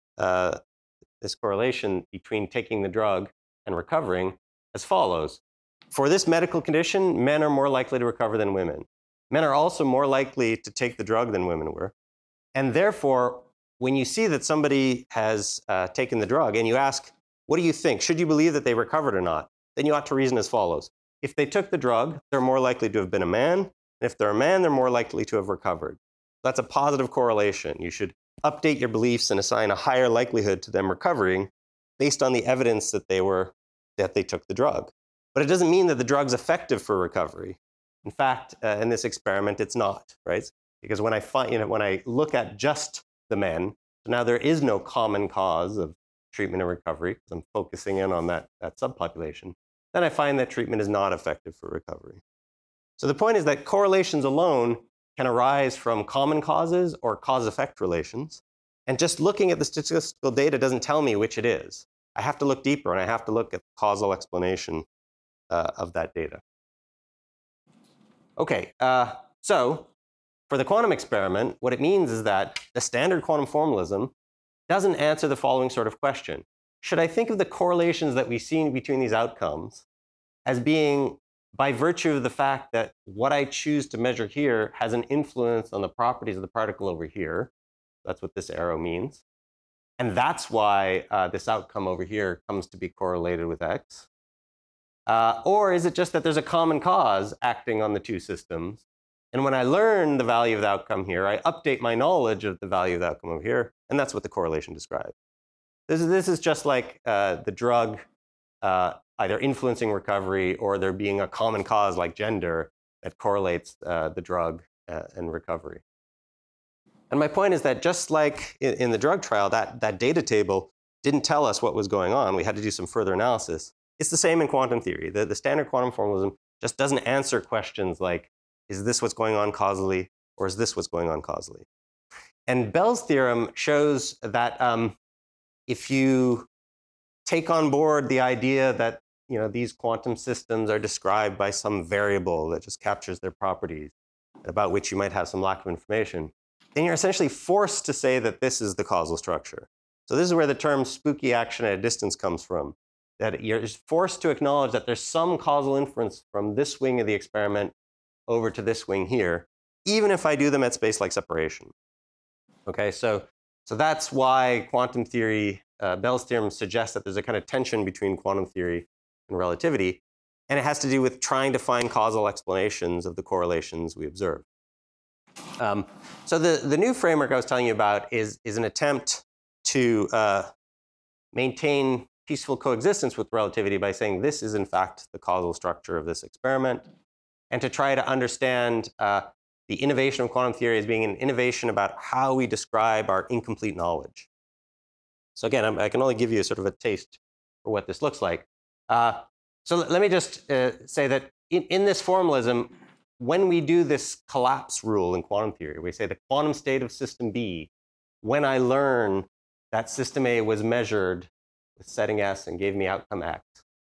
this correlation between taking the drug and recovering, as follows. For this medical condition, men are more likely to recover than women. Men are also more likely to take the drug than women were. And therefore, when you see that somebody has taken the drug and you ask, what do you think? Should you believe that they recovered or not? Then you ought to reason as follows. If they took the drug, they're more likely to have been a man. And if they're a man, they're more likely to have recovered. That's a positive correlation. You should update your beliefs and assign a higher likelihood to them recovering based on the evidence that they took the drug. But it doesn't mean that the drug's effective for recovery. In fact, in this experiment, it's not, right? Because when I look at just the men, so now there is no common cause of treatment and recovery, because I'm focusing in on that subpopulation, then I find that treatment is not effective for recovery. So the point is that correlations alone can arise from common causes or cause-effect relations. And just looking at the statistical data doesn't tell me which it is. I have to look deeper, and I have to look at the causal explanation of that data. Okay, so for the quantum experiment, what it means is that the standard quantum formalism doesn't answer the following sort of question. Should I think of the correlations that we've seen between these outcomes as being by virtue of the fact that what I choose to measure here has an influence on the properties of the particle over here? That's what this arrow means. And that's why this outcome over here comes to be correlated with X. Or is it just that there's a common cause acting on the two systems? And when I learn the value of the outcome here, I update my knowledge of the value of the outcome over here. And that's what the correlation describes. This is just like the drug either influencing recovery or there being a common cause like gender that correlates the drug and recovery. And my point is that just like in the drug trial, that data table didn't tell us what was going on. We had to do some further analysis. It's the same in quantum theory. The standard quantum formalism just doesn't answer questions like, is this what's going on causally, or is this what's going on causally? And Bell's theorem shows that if you take on board the idea that these quantum systems are described by some variable that just captures their properties, about which you might have some lack of information, then you're essentially forced to say that this is the causal structure. So this is where the term spooky action at a distance comes from, that you're forced to acknowledge that there's some causal inference from this wing of the experiment over to this wing here, even if I do them at space-like separation. Okay, so that's why quantum theory, Bell's theorem suggests that there's a kind of tension between quantum theory and relativity, and it has to do with trying to find causal explanations of the correlations we observe. So the new framework I was telling you about is an attempt to maintain peaceful coexistence with relativity by saying this is in fact the causal structure of this experiment, and to try to understand the innovation of quantum theory as being an innovation about how we describe our incomplete knowledge. So again, I can only give you sort of a taste for what this looks like. So let me just say that in this formalism, when we do this collapse rule in quantum theory, we say the quantum state of system B, when I learn that system A was measured with setting S and gave me outcome X,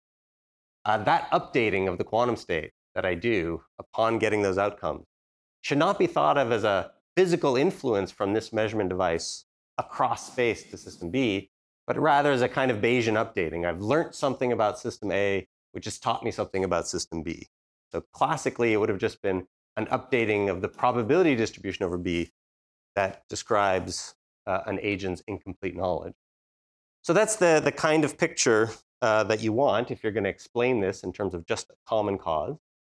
that updating of the quantum state that I do upon getting those outcomes should not be thought of as a physical influence from this measurement device across space to system B, but rather as a kind of Bayesian updating. I've learned something about system A, which has taught me something about system B. So classically, it would have just been an updating of the probability distribution over B that describes an agent's incomplete knowledge. So that's the kind of picture that you want if you're going to explain this in terms of just a common cause.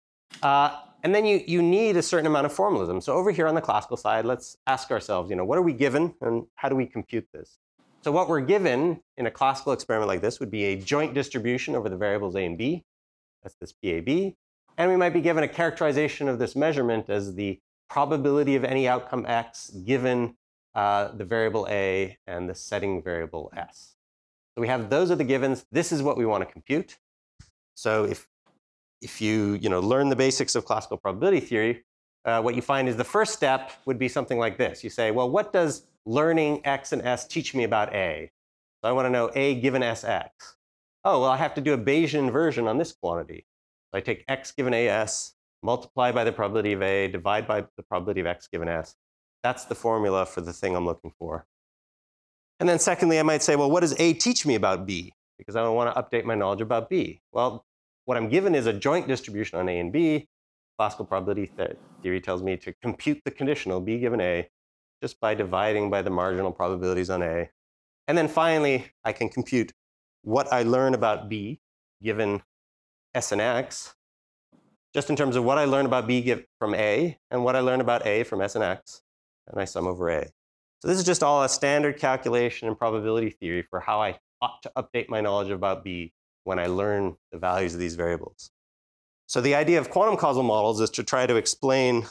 And then you need a certain amount of formalism. So over here on the classical side, let's ask ourselves, what are we given and how do we compute this? So what we're given in a classical experiment like this would be a joint distribution over the variables A and B. That's this PAB. And we might be given a characterization of this measurement as the probability of any outcome X given the variable A and the setting variable S. So we have those are the givens. This is what we want to compute. So if you learn the basics of classical probability theory, what you find is the first step would be something like this. You say, well, what does learning X and S teach me about A? So I want to know A given Sx. Oh, well, I have to do a Bayesian inversion on this quantity. So I take X given AS, multiply by the probability of A, divide by the probability of X given S. That's the formula for the thing I'm looking for. And then secondly, I might say, well, what does A teach me about B? Because I want to update my knowledge about B. Well, what I'm given is a joint distribution on A and B. Classical probability theory tells me to compute the conditional B given A just by dividing by the marginal probabilities on A. And then finally, I can compute what I learn about B given S and X, just in terms of what I learn about B from A and what I learn about A from S and X, and I sum over A. So this is just all a standard calculation in probability theory for how I ought to update my knowledge about B when I learn the values of these variables. So the idea of quantum causal models is to try to explain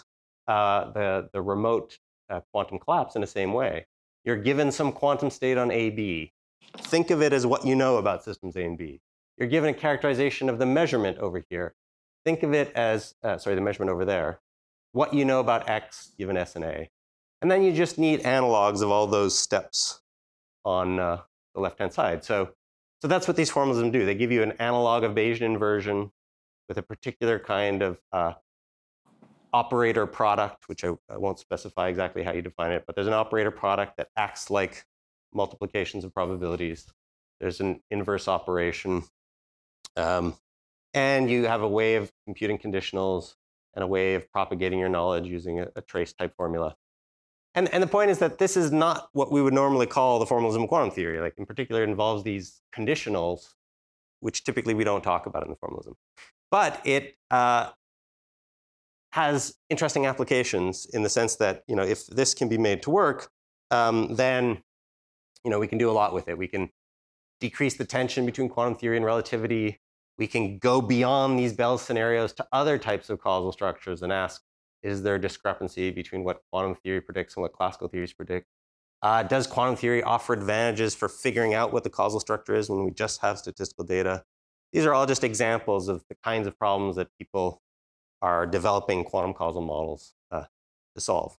the remote quantum collapse in the same way. You're given some quantum state on AB. Think of it as what you know about systems A and B. You're given a characterization of the measurement over here. Think of it as, the measurement over there. What you know about X given S and A. And then you just need analogs of all those steps on the left-hand side. So that's what these formalisms do. They give you an analog of Bayesian inversion with a particular kind of operator product, which I won't specify exactly how you define it, but there's an operator product that acts like multiplications of probabilities. There's an inverse operation. And you have a way of computing conditionals and a way of propagating your knowledge using a trace type formula. And the point is that this is not what we would normally call the formalism of quantum theory. Like in particular, it involves these conditionals, which typically we don't talk about in the formalism. But it has interesting applications in the sense that if this can be made to work, then we can do a lot with it. We can decrease the tension between quantum theory and relativity. We can go beyond these Bell scenarios to other types of causal structures and ask, is there a discrepancy between what quantum theory predicts and what classical theories predict? Does quantum theory offer advantages for figuring out what the causal structure is when we just have statistical data? These are all just examples of the kinds of problems that people are developing quantum causal models to solve.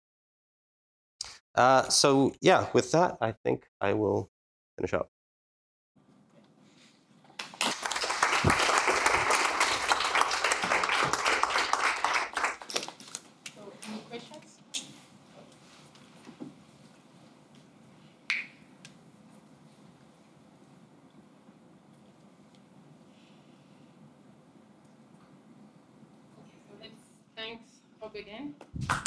So yeah, with that, I think I will finish up. Any questions? So let's thank Rob again.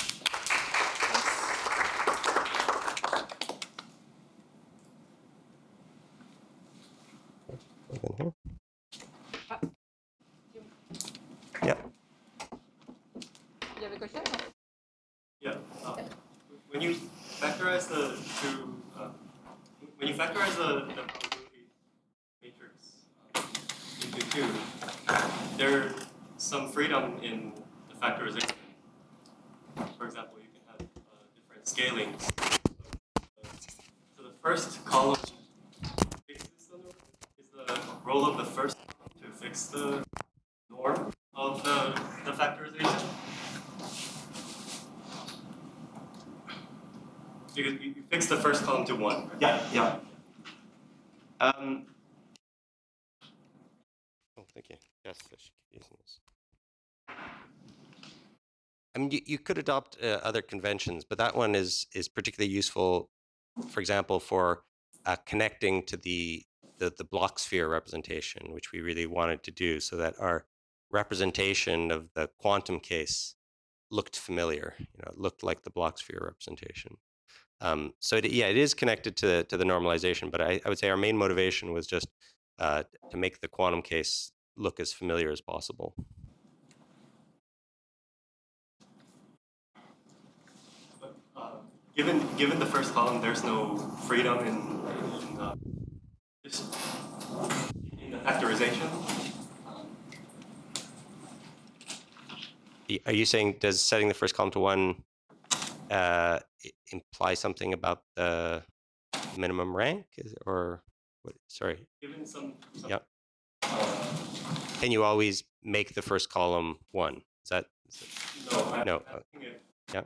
Yeah. You have a question? Yeah. When you factorize the probability matrix Q2, there's some freedom in the factorization. For example, you can have different scalings. So the first column fixes the norm. Is the role of the first column to fix the norm of the factorization? You fix the first column to 1. Right? Yeah. Oh, thank you. Yes, I should keep using this. I mean, you could adopt other conventions, but that one is particularly useful, for example, for connecting to the block sphere representation, which we really wanted to do, so that our representation of the quantum case looked familiar. It looked like the block sphere representation. So it is connected to the normalization, but I would say our main motivation was just to make the quantum case look as familiar as possible. Given the first column, there's no freedom in the factorization. Are you saying, does setting the first column to 1 imply something about the minimum rank, or what? Sorry. Given some yeah. Can you always make the first column 1? Is that? No. Yeah.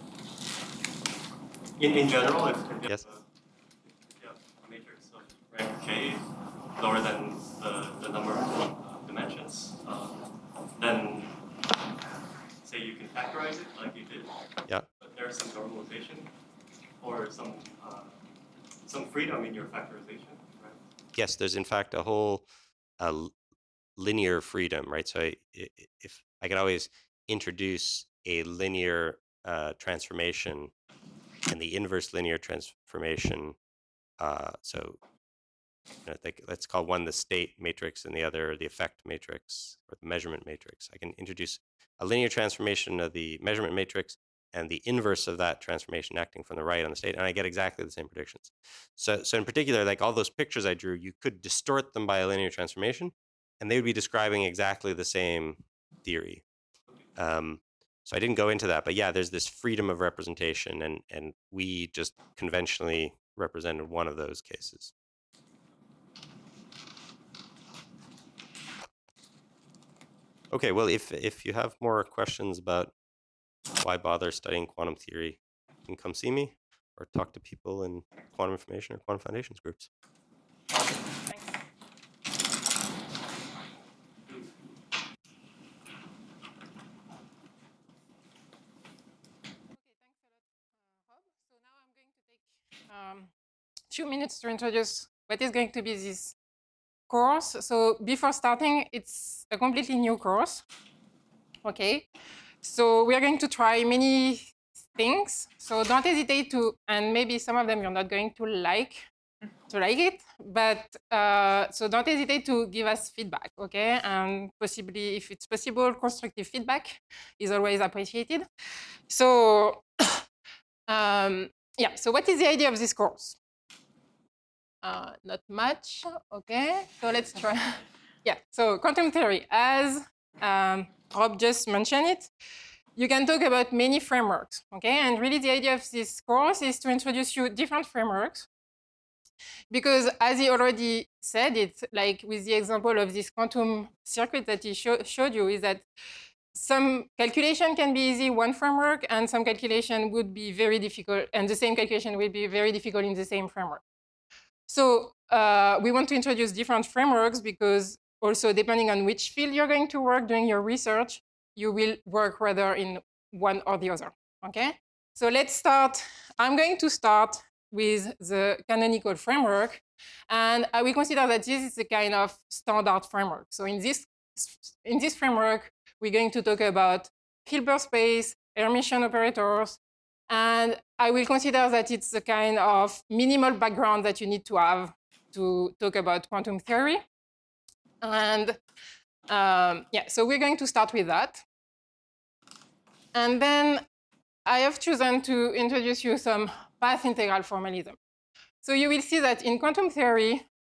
In general, if you yes. have a matrix of rank k lower than the number of dimensions, then say you can factorize it like you did. Yeah. But there's some normalization or some freedom in your factorization, right? Yes, there's in fact a whole linear freedom, right? So if I can always introduce a linear transformation and the inverse linear transformation. So let's call one the state matrix and the other the effect matrix or the measurement matrix. I can introduce a linear transformation of the measurement matrix and the inverse of that transformation acting from the right on the state, and I get exactly the same predictions. So in particular, like all those pictures I drew, you could distort them by a linear transformation, and they would be describing exactly the same theory. So I didn't go into that, but yeah, there's this freedom of representation, and we just conventionally represented one of those cases. Okay, well, if you have more questions about why bother studying quantum theory, you can come see me or talk to people in quantum information or quantum foundations groups. Few minutes to introduce what is going to be this course. So before starting, it's a completely new course. Okay, so we are going to try many things. So don't hesitate to, and maybe some of them you're not going to like it, but so don't hesitate to give us feedback, okay? And possibly, if it's possible, constructive feedback is always appreciated. So yeah, so what is the idea of this course? Not much, okay? So let's try. Yeah, so quantum theory, as Rob just mentioned it, you can talk about many frameworks, okay? And really the idea of this course is to introduce you different frameworks, because as he already said it, like with the example of this quantum circuit that he showed you, is that some calculation can be easy one framework, and some calculation would be very difficult, and the same calculation will be very difficult in the same framework. So we want to introduce different frameworks because also depending on which field you're going to work doing your research, you will work rather in one or the other, okay? So let's start. I'm going to start with the canonical framework, and I will consider that this is a kind of standard framework. So in this framework, we're going to talk about Hilbert space, Hermitian operators, and I will consider that it's a kind of minimal background that you need to have to talk about quantum theory. And yeah, so we're going to start with that. And then I have chosen to introduce you some path integral formalism. So you will see that in quantum theory,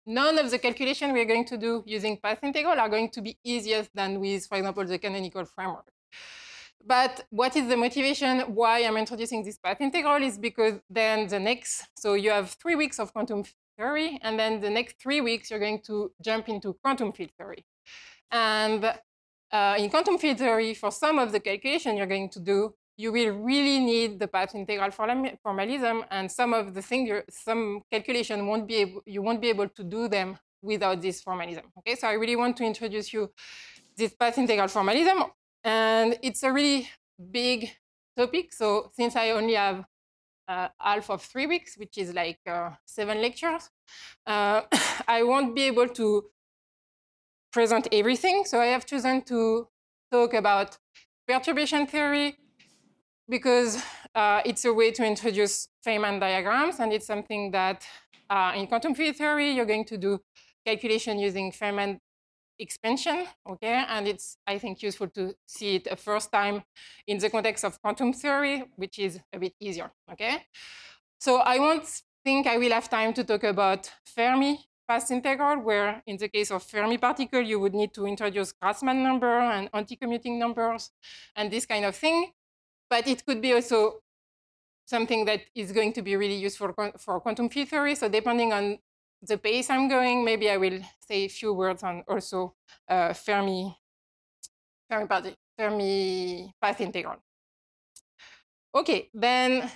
none of the calculation we're going to do using path integral are going to be easier than with, for example, the canonical framework. But what is the motivation why I'm introducing this path integral is because then so you have 3 weeks of quantum theory, and then the next 3 weeks, you're going to jump into quantum field theory. And in quantum field theory, for some of the calculation you're going to do, you will really need the path integral formalism, and some of the things, some calculation you won't be able to do them without this formalism. Okay, so I really want to introduce you this path integral formalism, and it's a really big topic. So since I only have half of 3 weeks, which is like 7 lectures, I won't be able to present everything. So I have chosen to talk about perturbation theory because it's a way to introduce Feynman diagrams, and it's something that in quantum field theory, you're going to do calculation using Feynman expansion, okay? And it's, I think, useful to see it a first time in the context of quantum theory, which is a bit easier, okay? So I won't think I will have time to talk about Fermi path integral, where in the case of Fermi particle, you would need to introduce Grassmann number and anti-commuting numbers and this kind of thing. But it could be also something that is going to be really useful for quantum field theory. So depending on the pace I'm going, maybe I will say a few words on also Fermi path integral. Okay, then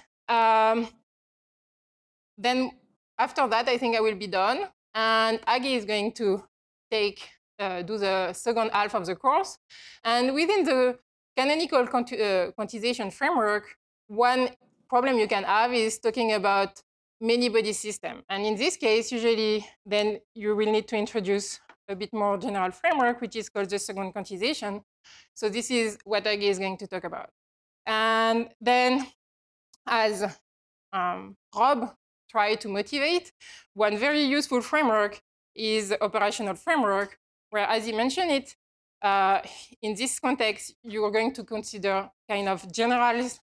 after that, I think I will be done. And Agi is going to do the second half of the course. And within the canonical quantization framework, one problem you can have is talking about many-body system. And in this case, usually, then you will need to introduce a bit more general framework, which is called the second quantization. So this is what Agi is going to talk about. And then, as Rob tried to motivate, one very useful framework is the operational framework, where, as he mentioned it, in this context, you are going to consider kind of generalized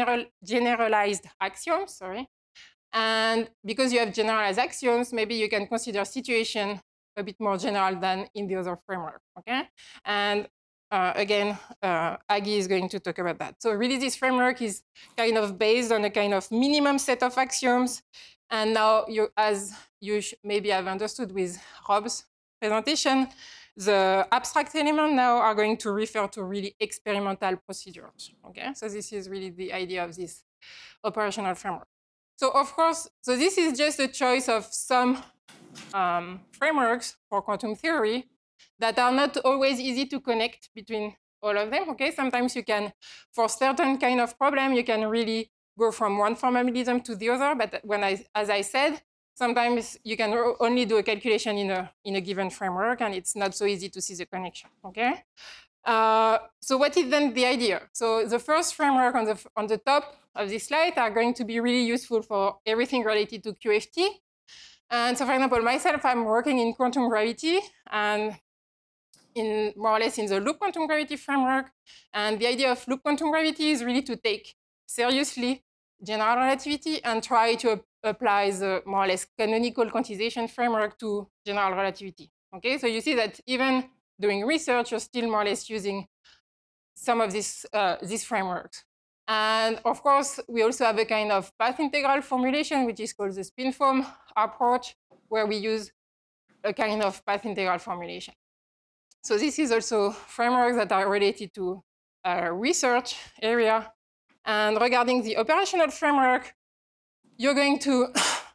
axioms, sorry. And because you have generalized axioms, maybe you can consider situation a bit more general than in the other framework, okay? And again, Agi is going to talk about that. So really this framework is kind of based on a kind of minimum set of axioms. And now, as you maybe have understood with Rob's presentation, the abstract elements now are going to refer to really experimental procedures, okay? So this is really the idea of this operational framework. So of course, so this is just a choice of some frameworks for quantum theory that are not always easy to connect between all of them, okay? Sometimes you can, for certain kind of problem, you can really go from one formalism to the other, but as I said, sometimes you can only do a calculation in a given framework, and it's not so easy to see the connection, okay? So what is then the idea? So the first framework on the top of this slide are going to be really useful for everything related to QFT. And so for example, myself, I'm working in quantum gravity and in more or less in the loop quantum gravity framework. And the idea of loop quantum gravity is really to take seriously general relativity and try to apply the more or less canonical quantization framework to general relativity. Okay, so you see that even doing research, you're still more or less using some of these frameworks. And of course, we also have a kind of path integral formulation, which is called the spin foam approach, where we use a kind of path integral formulation. So this is also frameworks that are related to research area. And regarding the operational framework, you're going to,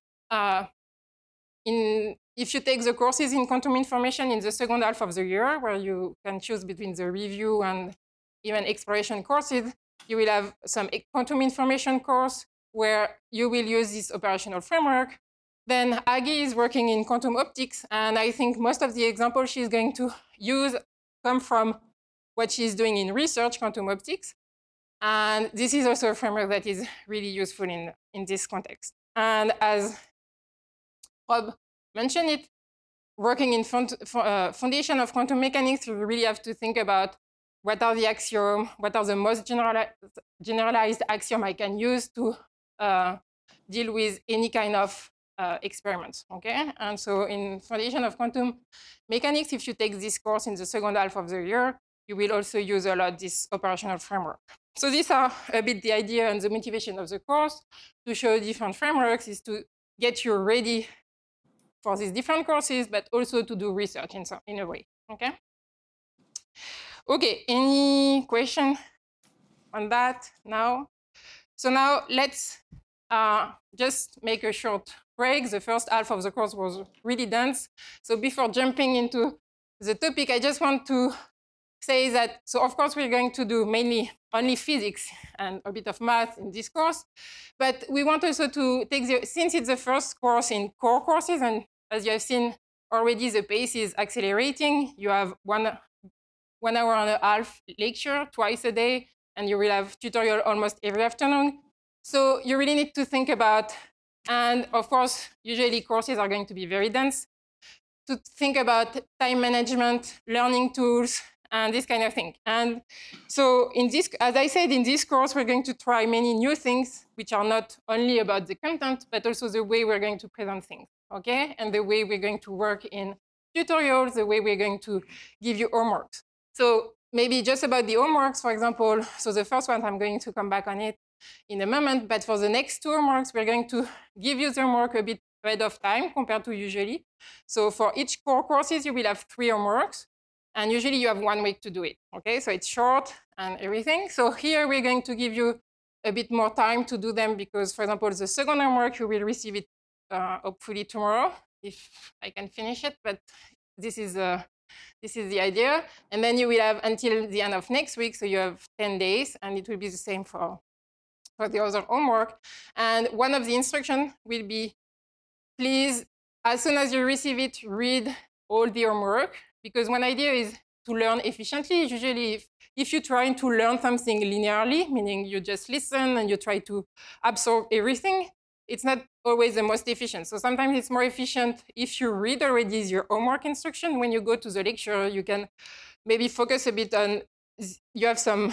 if you take the courses in quantum information in the second half of the year, where you can choose between the review and even exploration courses, you will have some quantum information course where you will use this operational framework. Then Agi is working in quantum optics, and I think most of the examples she's going to use come from what she's doing in research, quantum optics. And this is also a framework that is really useful in this context. And as Rob mentioned it, working in foundation of quantum mechanics, you really have to think about what are the axioms, what are the most generalized axioms I can use to deal with any kind of experiments, okay? And so in Foundation of Quantum Mechanics, if you take this course in the second half of the year, you will also use a lot this operational framework. So these are a bit the idea and the motivation of the course. To show different frameworks is to get you ready for these different courses, but also to do research in a way, okay? Okay, any question on that now? So now let's just make a short break. The first half of the course was really dense. So before jumping into the topic, I just want to say that, so of course we're going to do mainly only physics and a bit of math in this course, but we want also to take since it's the first course in core courses, and as you have seen already, the pace is accelerating. You have one hour and a half lecture twice a day, and you will have tutorial almost every afternoon. So you really need to think about, and of course, usually courses are going to be very dense, to think about time management, learning tools, and this kind of thing. And so in this, as I said, in this course, we're going to try many new things, which are not only about the content, but also the way we're going to present things, okay? And the way we're going to work in tutorials, the way we're going to give you homeworks. So maybe just about the homeworks, for example, so the first one, I'm going to come back on it in a moment, but for the next two homeworks, we're going to give you the homework a bit ahead of time compared to usually. So for each core courses, you will have 3 homeworks, and usually you have 1 week to do it, okay? So it's short and everything. So here we're going to give you a bit more time to do them because, for example, the second homework, you will receive it hopefully tomorrow, if I can finish it, but this is the idea. And then you will have until the end of next week, so you have 10 days, and it will be the same for the other homework. And one of the instructions will be, please, as soon as you receive it, read all the homework, because one idea is to learn efficiently. Usually, if you're trying to learn something linearly, meaning you just listen and you try to absorb everything, it's not always the most efficient. So sometimes it's more efficient if you read already your homework instruction. When you go to the lecture, you can maybe focus a bit on, you have some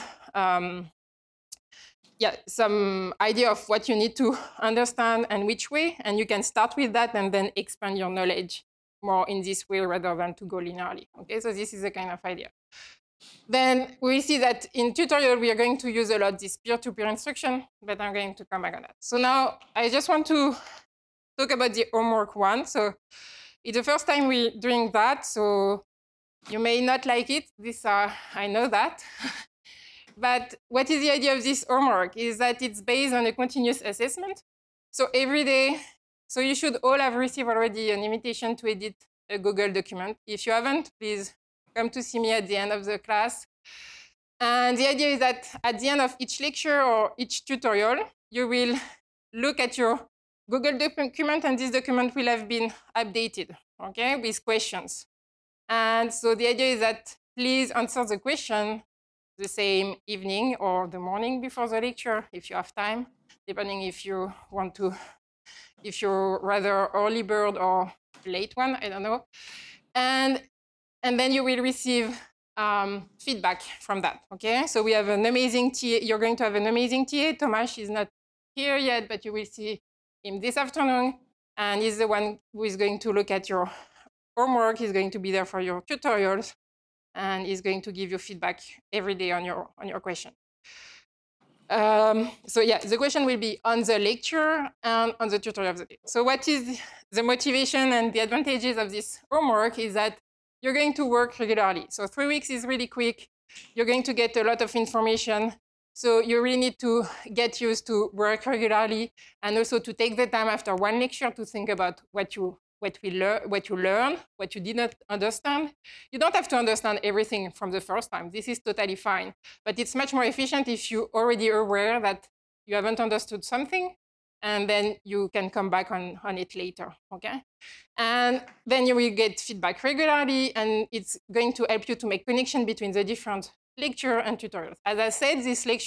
idea of what you need to understand and which way, and you can start with that and then expand your knowledge more in this way rather than to go linearly. Okay, so this is a kind of idea. Then we see that in tutorial, we are going to use a lot this peer-to-peer instruction, but I'm going to come back on that. So now I just want to talk about the homework 1. So it's the first time we're doing that, so you may not like it. I know that. But what is the idea of this homework is that it's based on a continuous assessment. So every day, so you should all have received already an invitation to edit a Google document. If you haven't, please come to see me at the end of the class. And the idea is that at the end of each lecture or each tutorial, you will look at your Google document, and this document will have been updated, okay, with questions. And so the idea is that please answer the question the same evening or the morning before the lecture, if you have time, depending if you want to, if you're rather early bird or late one, I don't know. And then you will receive feedback from that, okay? So we have an amazing TA, you're going to have an amazing TA. Tomasz is not here yet, but you will see him this afternoon, and he's the one who is going to look at your homework. He's going to be there for your tutorials, and he's going to give you feedback every day on your question. So yeah, the question will be on the lecture and on the tutorial of the day. So what is the motivation and the advantages of this homework is that you're going to work regularly. So 3 weeks is really quick. You're going to get a lot of information. So you really need to get used to work regularly and also to take the time after one lecture to think about what you learn, what you did not understand. You don't have to understand everything from the first time. This is totally fine. But it's much more efficient if you're already aware that you haven't understood something, and then you can come back on it later, okay? And then you will get feedback regularly, and it's going to help you to make connection between the different lecture and tutorials. As I said,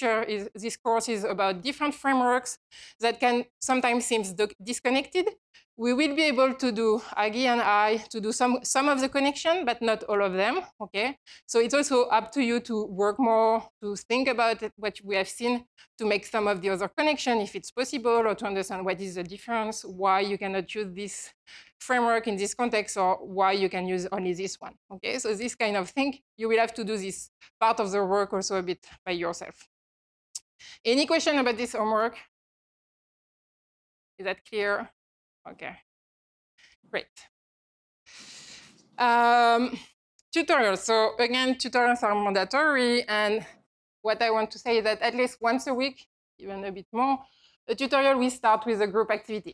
this course is about different frameworks that can sometimes seem disconnected, we will be able to do, Aggie and I, to do some of the connection, but not all of them, okay? So it's also up to you to work more, to think about what we have seen, to make some of the other connection if it's possible, or to understand what is the difference, why you cannot use this framework in this context, or why you can use only this one, okay? So this kind of thing, you will have to do this part of the work also a bit by yourself. Any question about this homework? Is that clear? Okay, great. Tutorials. So again, tutorials are mandatory. And what I want to say is that at least once a week, even a bit more, a tutorial will start with a group activity.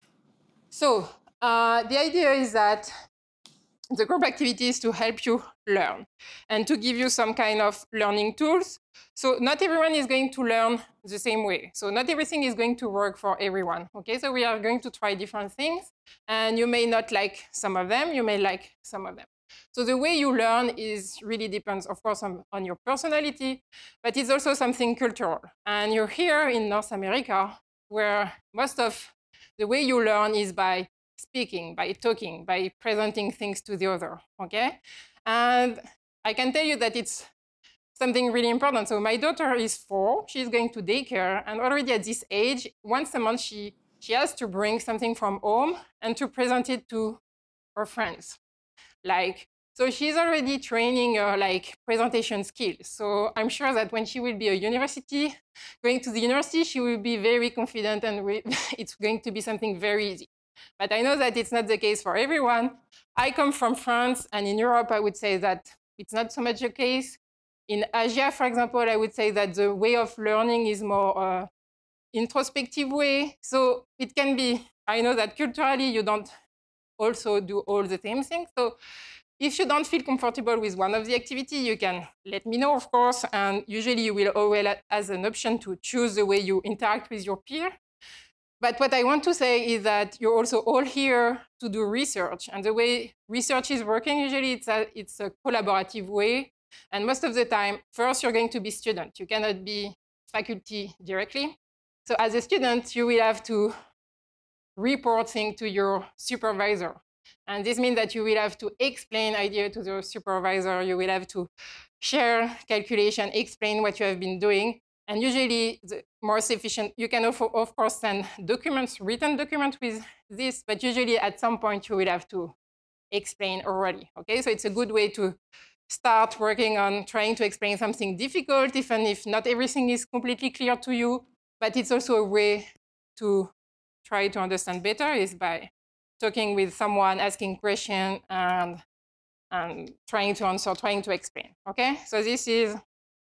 So the idea is that the group activity is to help you learn and to give you some kind of learning tools. So not everyone is going to learn the same way. So not everything is going to work for everyone. Okay, so we are going to try different things, and you may not like some of them, you may like some of them. So the way you learn is really depends, of course, on your personality, but it's also something cultural. And you're here in North America, where most of the way you learn is by speaking, by talking, by presenting things to the other, okay? And I can tell you that it's something really important. So my daughter is 4, she's going to daycare, and already at this age, once a month, she has to bring something from home and to present it to her friends. So she's already training her presentation skills. So I'm sure that when she will be going to the university, she will be very confident, and it's going to be something very easy. But I know that it's not the case for everyone. I come from France, and in Europe, I would say that it's not so much the case. In Asia, for example, I would say that the way of learning is more introspective way. So it can be, I know that culturally you don't also do all the same things. So if you don't feel comfortable with one of the activity, you can let me know, of course. And usually you will always have an option to choose the way you interact with your peer. But what I want to say is that you're also all here to do research. And the way research is working, usually it's a collaborative way. And most of the time, first, you're going to be student. You cannot be faculty directly. So as a student, you will have to report things to your supervisor. And this means that you will have to explain idea to the supervisor. You will have to share calculation, explain what you have been doing. And usually, the most efficient, you can, of course, send documents, written documents with this, but usually at some point, you will have to explain orally, okay? So it's a good way to start working on trying to explain something difficult, even if not everything is completely clear to you, but it's also a way to try to understand better is by talking with someone, asking questions, and trying to answer, trying to explain, okay? So this is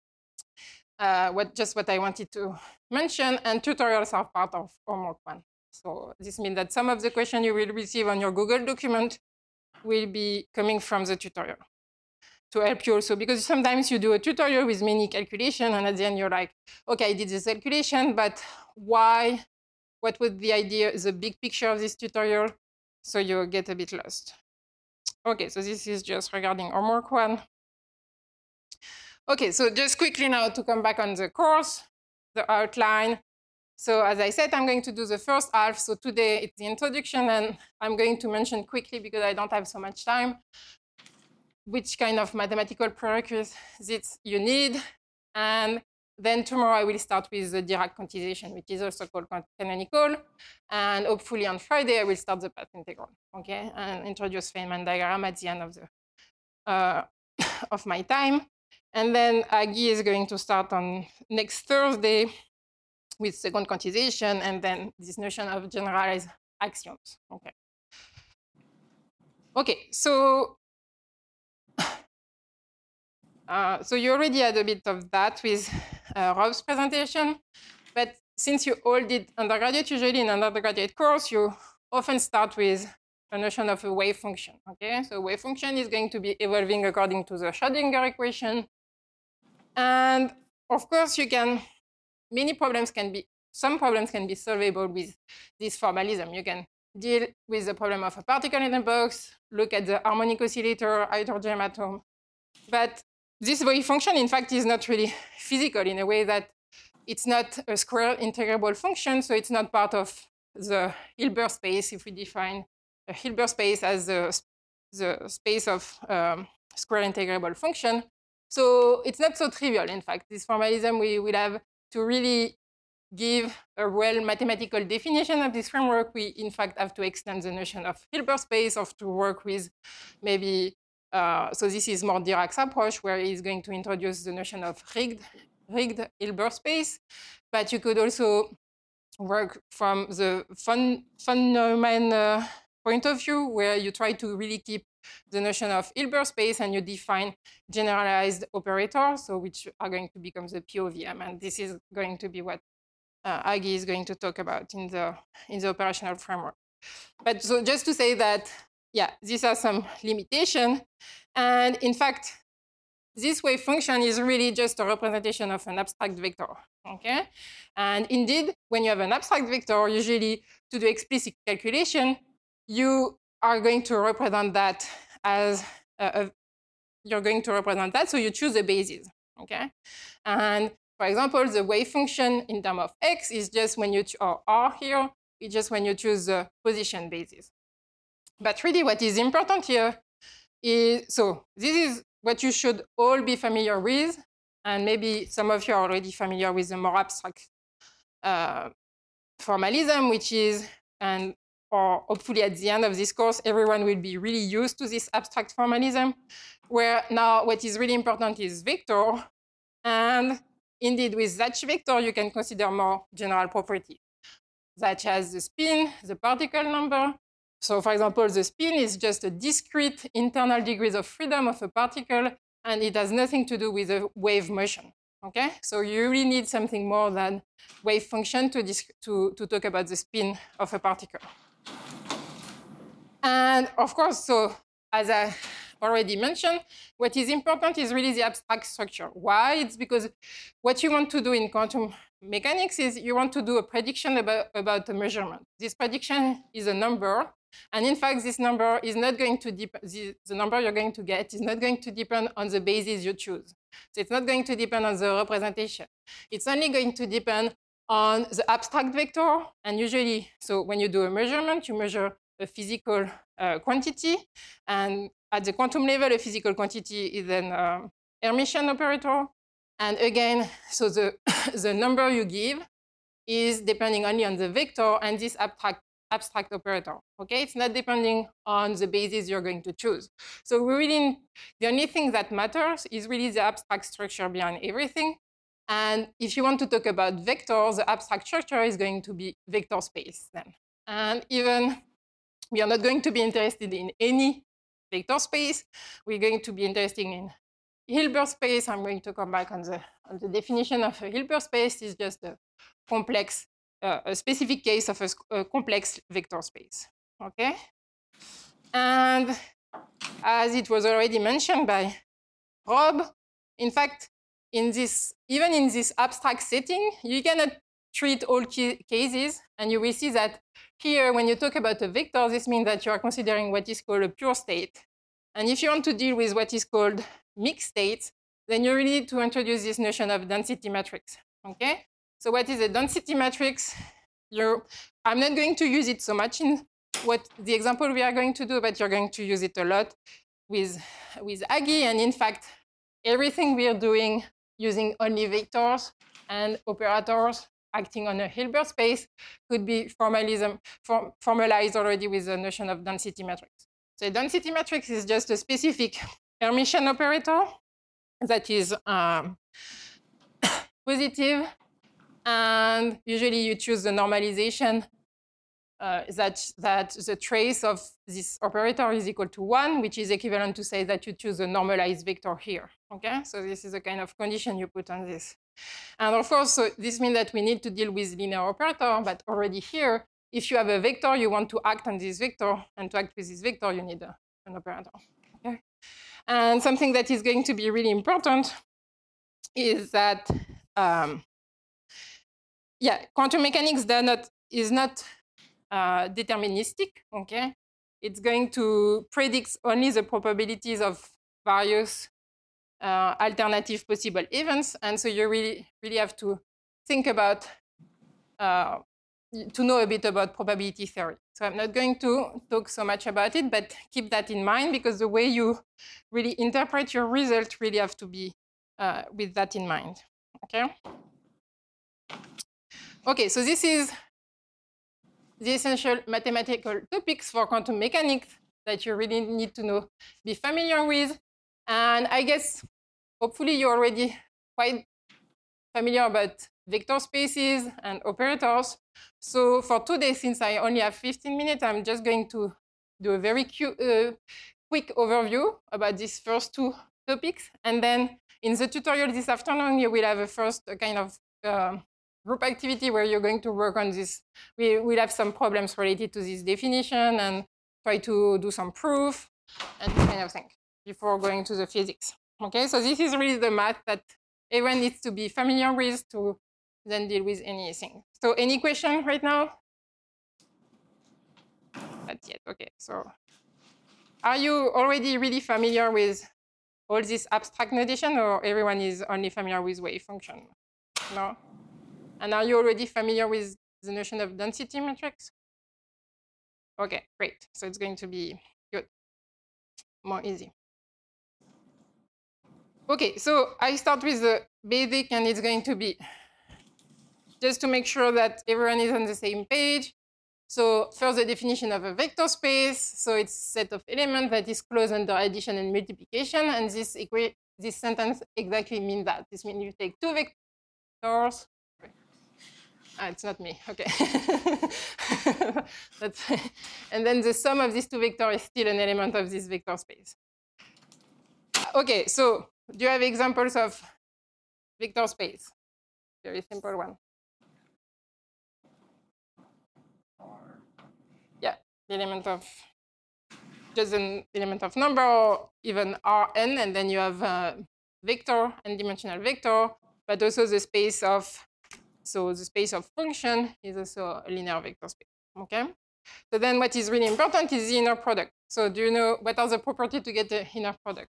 just what I wanted to mention, and tutorials are part of homework 1. So this means that some of the questions you will receive on your Google document will be coming from the tutorial to help you also, because sometimes you do a tutorial with many calculations, and at the end you're like, okay, I did this calculation, but why? What was the idea, the big picture of this tutorial? So you get a bit lost. Okay, so this is just regarding homework 1. Okay, so just quickly now to come back on the course, the outline. So as I said, I'm going to do the first half. So today it's the introduction, and I'm going to mention quickly, because I don't have so much time, which kind of mathematical prerequisites you need. And then tomorrow I will start with the Dirac quantization, which is also called canonical. And hopefully on Friday, I will start the path integral, okay? And introduce Feynman diagram at the end of of my time. And then Aggie is going to start on next Thursday with second quantization, and then this notion of generalized axioms, okay? Okay, so you already had a bit of that with Rob's presentation, but since you all did undergraduate, usually in an undergraduate course, you often start with a notion of a wave function, okay? So wave function is going to be evolving according to the Schrödinger equation. And of course, some problems can be solvable with this formalism. You can deal with the problem of a particle in a box, look at the harmonic oscillator, hydrogen atom. But this wave function, in fact, is not really physical in a way that it's not a square integrable function, so it's not part of the Hilbert space, if we define a Hilbert space as the space of square integrable function. So it's not so trivial, in fact. This formalism, we will have to really give a well mathematical definition of this framework. We, in fact, have to extend the notion of Hilbert space or to work with maybe, so this is more Dirac's approach, where he's going to introduce the notion of rigged Hilbert space. But you could also work from the Feynman point of view, where you try to really keep the notion of Hilbert space and you define generalized operators, so which are going to become the POVM. And this is going to be what Aggie is going to talk about in the operational framework. But so just to say that, yeah, these are some limitations. And in fact, this wave function is really just a representation of an abstract vector, okay? And indeed, when you have an abstract vector, usually to do explicit calculation, you are going to represent that as so you choose a basis, okay? And for example, the wave function in terms of x is just when you, or r here, it's just when you choose the position basis. But really what is important here is, so this is what you should all be familiar with, and maybe some of you are already familiar with the more abstract formalism, which is, or hopefully at the end of this course, everyone will be really used to this abstract formalism, where now what is really important is vector, and indeed with such vector, you can consider more general properties, such as the spin, the particle number. So for example, the spin is just a discrete internal degrees of freedom of a particle, and it has nothing to do with the wave motion, okay? So you really need something more than wave function to talk about the spin of a particle. And of course, so as I already mentioned, what is important is really the abstract structure. Why? It's because what you want to do in quantum mechanics is you want to do a prediction about a measurement. This prediction is a number, and in fact, this number is not going to the number you're going to get is not going to depend on the basis you choose. So it's not going to depend on the representation. It's only going to depend on the abstract vector, and usually, so when you do a measurement, you measure a physical quantity, and at the quantum level, a physical quantity is an Hermitian operator. And again, so the number you give is depending only on the vector and this abstract operator, okay? It's not depending on the basis you're going to choose. So the only thing that matters is really the abstract structure behind everything. And if you want to talk about vectors, the abstract structure is going to be vector space then. And even we are not going to be interested in any vector space. We're going to be interested in Hilbert space. I'm going to come back on the definition of a Hilbert space. Is just a complex, a specific case of a complex vector space, okay? And as it was already mentioned by Rob, in fact, even in this abstract setting, you cannot treat all cases, and you will see that here, when you talk about a vector, this means that you are considering what is called a pure state. And if you want to deal with what is called mixed states, then you really need to introduce this notion of density matrix, okay? So what is a density matrix? I'm not going to use it so much in what the example we are going to do, but you're going to use it a lot with Aggie. And in fact, everything we are doing using only vectors and operators acting on a Hilbert space could be formalized already with the notion of density matrix. So a density matrix is just a specific Hermitian operator that is positive, and usually you choose the normalization that the trace of this operator is equal to 1, which is equivalent to say that you choose a normalized vector here, okay? So this is a kind of condition you put on this. And of course, so this means that we need to deal with linear operator, but already here, if you have a vector, you want to act on this vector, and to act with this vector, you need an operator, okay? And something that is going to be really important is that, quantum mechanics is not deterministic, okay? It's going to predict only the probabilities of various alternative possible events. And so you really have to think about to know a bit about probability theory. So I'm not going to talk so much about it, but keep that in mind because the way you really interpret your result really have to be with that in mind. Okay. Okay, so this is the essential mathematical topics for quantum mechanics that you really need to know, be familiar with. And I guess hopefully you're already quite familiar about vector spaces and operators. So for today, since I only have 15 minutes, I'm just going to do a very quick overview about these first two topics. And then in the tutorial this afternoon, you will have a first kind of group activity where you're going to work on this. We will have some problems related to this definition and try to do some proof and this kind of thing before going to the physics. Okay, so this is really the math that everyone needs to be familiar with to then deal with anything. So any question right now? Not yet, okay. So are you already really familiar with all this abstract notation or everyone is only familiar with wave function? No? And are you already familiar with the notion of density matrix? Okay, great. So it's going to be good, more easy. Okay, so I start with the basic and it's going to be just to make sure that everyone is on the same page. So first, the definition of a vector space. So it's a set of elements that is closed under addition and multiplication. And this sentence exactly means that. This means you take two vectors. It's not me, okay. And then the sum of these two vectors is still an element of this vector space. Okay, so do you have examples of vector space? Very simple one. Yeah, the element of, just an element of number, or even Rn, and then you have a vector, n-dimensional vector, but also the space of, so the space of function is also a linear vector space, okay? So then what is really important is the inner product. So do you know what are the properties to get the inner product?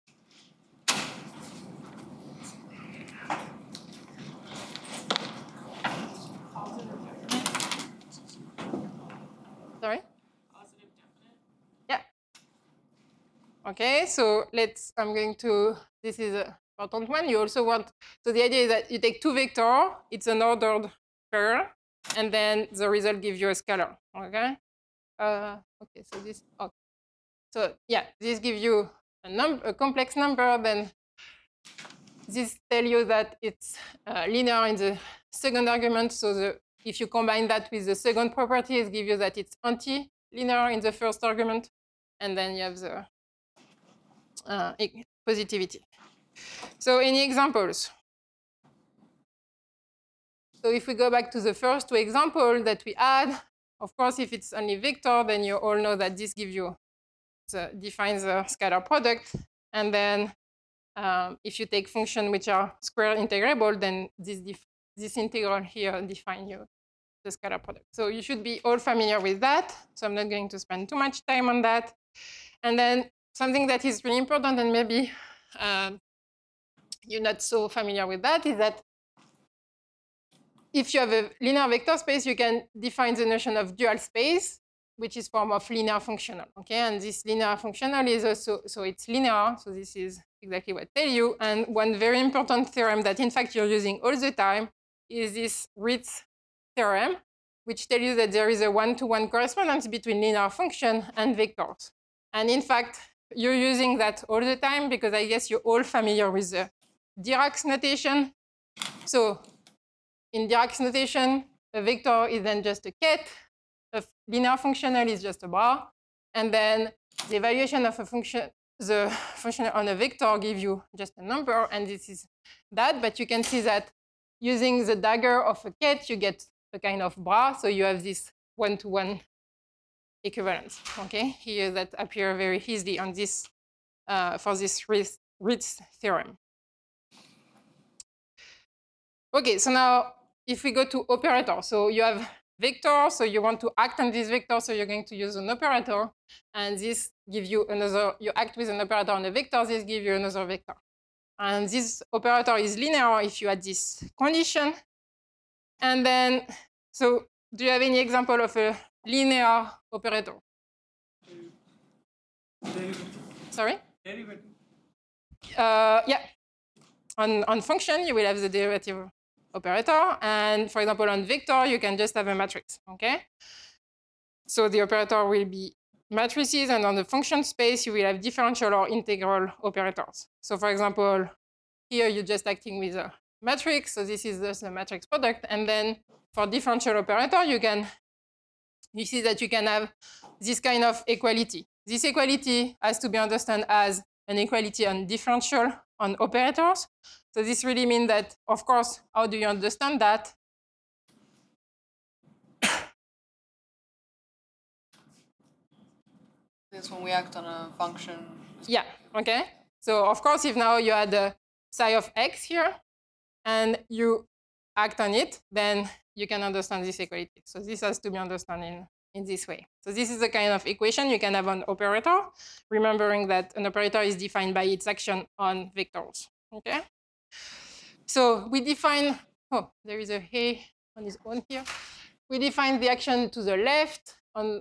Sorry? Positive definite. Yeah. Okay, so I'm going to, this is an important one. You also want, so the idea is that you take two vectors, it's an ordered pair, and then the result gives you a scalar, okay? Okay, so this, okay. So yeah, this gives you a complex number, then this tells you that it's linear in the second argument. So if you combine that with the second property, it gives you that it's anti-linear in the first argument, and then you have the positivity. So any examples? So if we go back to the first two examples that we had, of course, if it's only vector, then you all know that this gives you, defines the scalar product. And then if you take functions which are square integrable, then this integral here defines you the scalar product. So you should be all familiar with that. So I'm not going to spend too much time on that. And then something that is really important, and maybe you're not so familiar with that, is that if you have a linear vector space, you can define the notion of dual space, which is form of linear functional. Okay, and this linear functional is also, so it's linear. So this is exactly what I tell you. And one very important theorem that in fact you're using all the time is this Ritz theorem, which tells you that there is a one-to-one correspondence between linear function and vectors. And in fact, you're using that all the time because I guess you're all familiar with the Dirac's notation. So in Dirac's notation, a vector is then just a ket, a linear functional is just a bar, and then the evaluation of a function, the function on a vector gives you just a number, and this is that. But you can see that using the dagger of a ket, you get a kind of bar, so you have this one-to-one equivalence. Okay, here that appear very easily on this for this Ritz theorem. Okay, so now if we go to operator, so you have vector, so you want to act on this vector, so you're going to use an operator, and this gives you another, you act with an operator on a vector, this gives you another vector. And this operator is linear if you add this condition. And then, so do you have any example of a linear operator? Sorry? Derivative. Yeah. On function, you will have the derivative operator. And for example, on vector, you can just have a matrix, okay? So the operator will be matrices, and on the function space, you will have differential or integral operators. So for example, here you're just acting with a matrix. So this is just a matrix product. And then for differential operator, you see that you can have this kind of equality. This equality has to be understood as an equality on differential on operators. So this really means that, of course, how do you understand that? This when we act on a function. Yeah, okay. So of course, if now you had the psi of x here, and you act on it, then you can understand this equality. So this has to be understood in this way. So this is the kind of equation you can have on operator, remembering that an operator is defined by its action on vectors, okay? So we define, oh, there is a hay on its own here. We define the action to the left on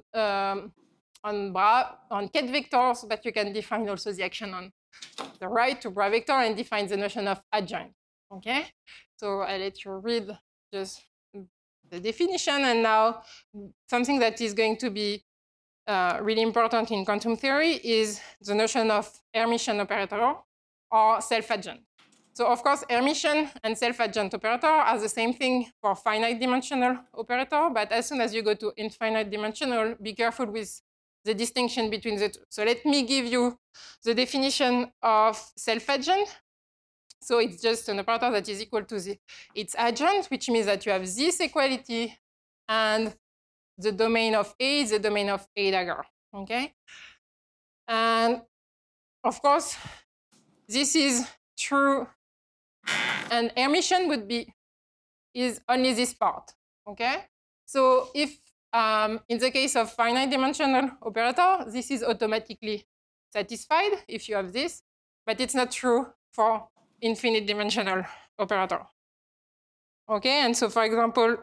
ket vectors, but you can define also the action on the right to bra vector and define the notion of adjoint, okay? So I'll let you read just the definition, and now something that is going to be really important in quantum theory is the notion of Hermitian operator or self-adjoint. So of course, Hermitian and self-adjoint operator are the same thing for finite dimensional operator, but as soon as you go to infinite dimensional, be careful with the distinction between the two. So let me give you the definition of self-adjoint. So it's just an operator that is equal to its adjoint, which means that you have this equality and the domain of A is the domain of A dagger, okay? And of course, this is true, and Hermitian is only this part, okay? So if in the case of finite dimensional operator, this is automatically satisfied if you have this, but it's not true for infinite dimensional operator. Okay, and so for example,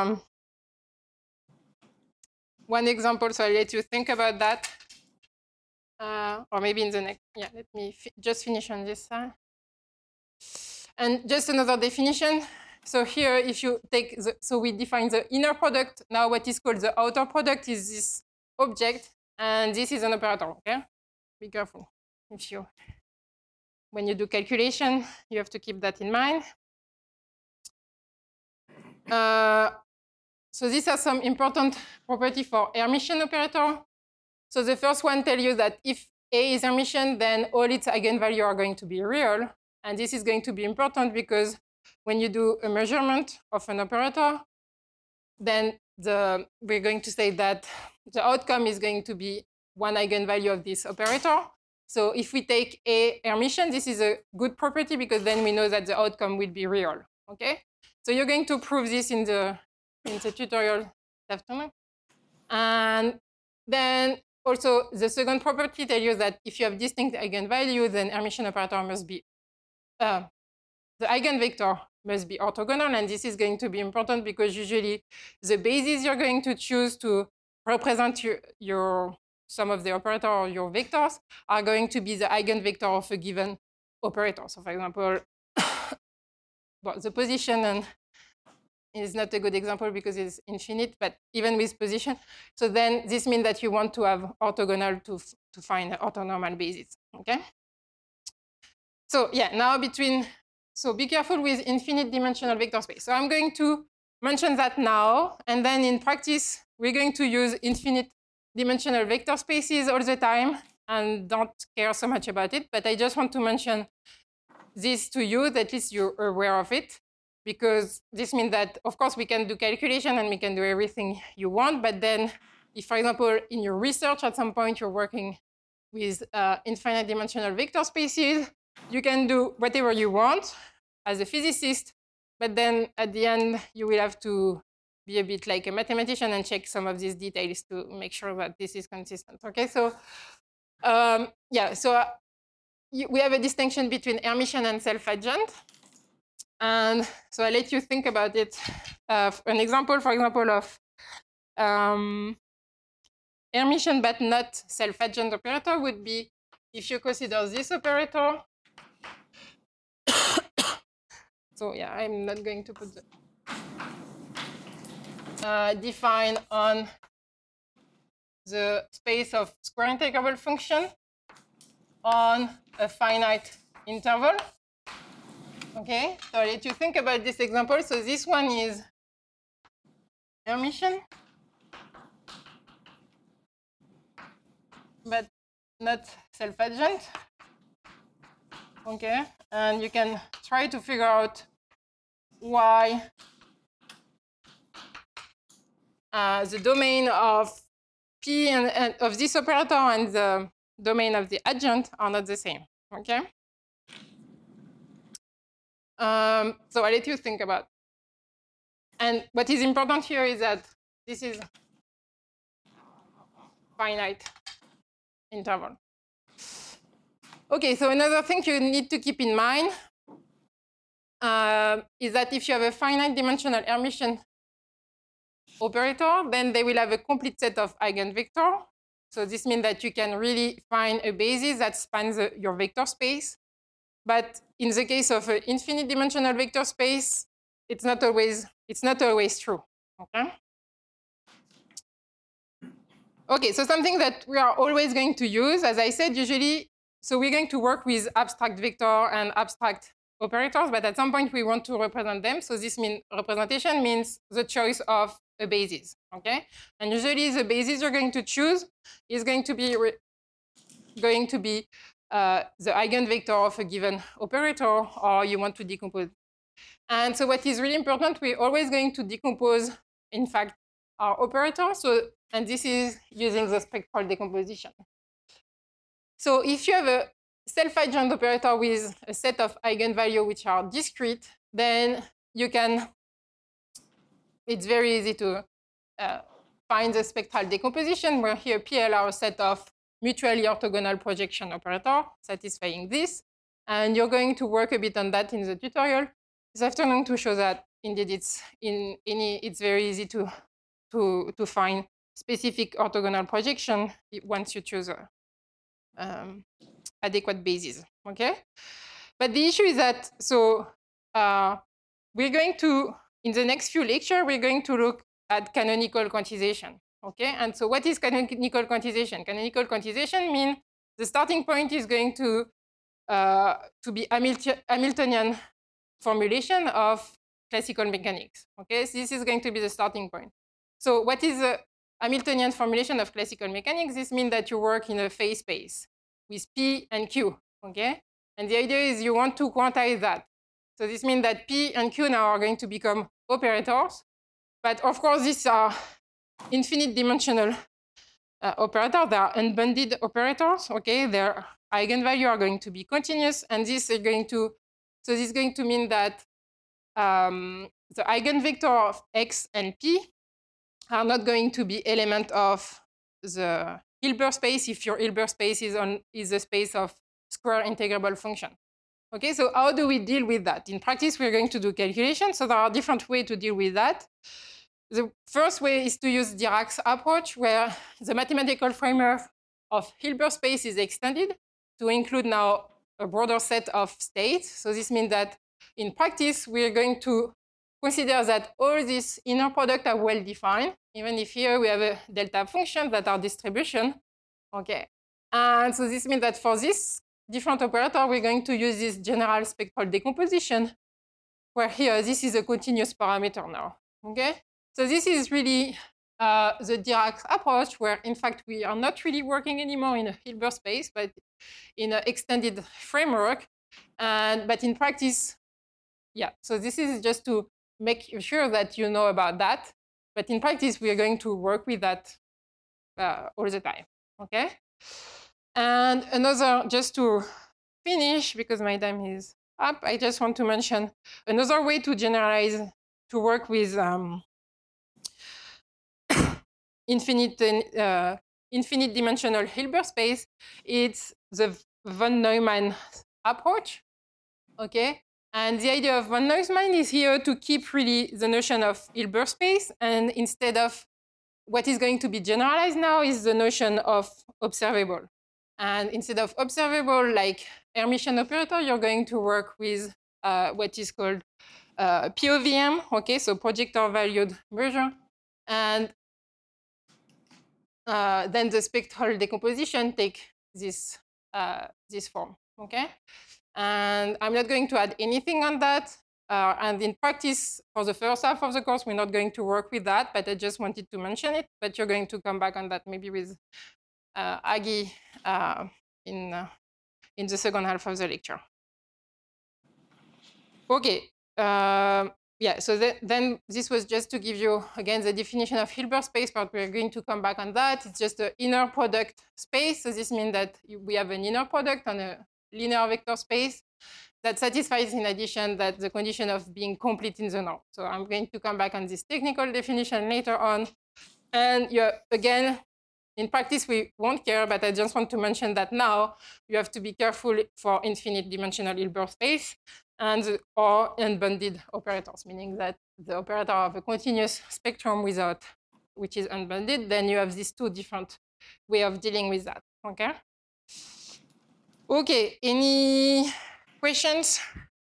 one example, so I'll let you think about that. Or maybe in the next, yeah, let me just finish on this side. And just another definition. So here, if you take, so we define the inner product. Now what is called the outer product is this object, and this is an operator, okay? Be careful when you do calculation, you have to keep that in mind. So these are some important property for Hermitian operator. So the first one tells you that if A is Hermitian, then all its eigenvalues are going to be real. And this is going to be important because when you do a measurement of an operator, then we're going to say that the outcome is going to be one eigenvalue of this operator. So if we take A Hermitian, this is a good property because then we know that the outcome will be real, okay? So you're going to prove this in the tutorial this afternoon. And then also the second property tells you that if you have distinct eigenvalue, then Hermitian operator must be, the eigenvector must be orthogonal, and this is going to be important because usually the basis you're going to choose to represent some of the operator or your vectors are going to be the eigenvector of a given operator. So for example, well, the position is not a good example because it's infinite, but even with position. So then this means that you want to have orthogonal to find an orthonormal basis, okay? So yeah, now so be careful with infinite dimensional vector space. So I'm going to mention that now, and then in practice, we're going to use infinite dimensional vector spaces all the time and don't care so much about it, but I just want to mention this to you, that at least you're aware of it, because this means that, of course, we can do calculation and we can do everything you want, but then if, for example, in your research at some point you're working with infinite dimensional vector spaces, you can do whatever you want as a physicist, but then at the end you will have to be a bit like a mathematician and check some of these details to make sure that this is consistent, okay? So yeah, so we have a distinction between Hermitian and self-adjoint. And so I'll let you think about it. An example, for example, of Hermitian but not self-adjoint operator would be if you consider this operator. So yeah, I'm not going to put the define on the space of square integrable function on a finite interval. Okay, so I'll let you think about this example. So this one is Hermitian, but not self-adjoint. Okay, and you can try to figure out why the domain of P and of this operator and the domain of the adjoint are not the same. Okay. So I'll let you think about. And what is important here is that this is finite interval. Okay, so another thing you need to keep in mind is that if you have a finite dimensional Hermitian operator, then they will have a complete set of eigenvector. So this means that you can really find a basis that spans your vector space. But in the case of an infinite dimensional vector space, it's not always true. Okay. Okay, so something that we are always going to use, as I said, usually, so we're going to work with abstract vector and abstract operators, but at some point we want to represent them. So this means representation means the choice of a basis. Okay, and usually the basis you're going to choose is going to be the eigenvector of a given operator, or you want to decompose. And so what is really important, we're always going to decompose, in fact, our operator. So, and this is using the spectral decomposition. So if you have a self-adjoint operator with a set of eigenvalues which are discrete, then you can, it's very easy to find the spectral decomposition, where here PL are a set of mutually orthogonal projection operator satisfying this. And you're going to work a bit on that in the tutorial this afternoon to show that indeed it's very easy to find specific orthogonal projection once you choose a adequate basis. Okay, but the issue is that we're going to, in the next few lectures, we're going to look at canonical quantization. Okay, and so what is canonical quantization? Canonical quantization means the starting point is going to be Hamiltonian formulation of classical mechanics. Okay, so this is going to be the starting point. So what is a Hamiltonian formulation of classical mechanics? This means that you work in a phase space with P and Q. Okay, and the idea is you want to quantize that. So this means that P and Q now are going to become operators, but of course these are infinite dimensional operators. They are unbounded operators. Okay, their eigenvalues are going to be continuous, and this is going to mean that the eigenvector of X and P are not going to be element of the Hilbert space if your Hilbert space is a space of square integrable function. Okay, so how do we deal with that? In practice, we're going to do calculations. So there are different ways to deal with that. The first way is to use Dirac's approach, where the mathematical framework of Hilbert space is extended to include now a broader set of states. So this means that in practice, we're going to consider that all these inner products are well defined, even if here we have a delta function that are distribution. Okay, and so this means that for this different operator, we're going to use this general spectral decomposition, where here this is a continuous parameter now. Okay, so this is really the Dirac approach, where in fact we are not really working anymore in a Hilbert space, but in an extended framework. But in practice, yeah, so this is just to make sure that you know about that. But in practice, we are going to work with that all the time, okay? And another, just to finish, because my time is up, I just want to mention another way to generalize, to work with infinite dimensional Hilbert space. It's the von Neumann approach, okay? And the idea of von Neumann is here to keep really the notion of Hilbert space, and instead of what is going to be generalized now is the notion of observable. And instead of observable, like Hermitian operator, you're going to work with what is called POVM, okay, so projector valued measure. And then the spectral decomposition take this, this form, okay? And I'm not going to add anything on that. And in practice, for the first half of the course, we're not going to work with that, but I just wanted to mention it. But you're going to come back on that maybe with Aggie in the second half of the lecture. Okay. Yeah, so then this was just to give you, again, the definition of Hilbert space, but we're going to come back on that. It's just an inner product space. So this means that we have an inner product on a linear vector space that satisfies, in addition, that the condition of being complete in the norm. So I'm going to come back on this technical definition later on. And again, in practice, we won't care, but I just want to mention that now you have to be careful for infinite dimensional Hilbert space and or unbounded operators, meaning that the operator of a continuous spectrum without, which is unbounded, then you have these two different ways of dealing with that, okay? Okay, any questions?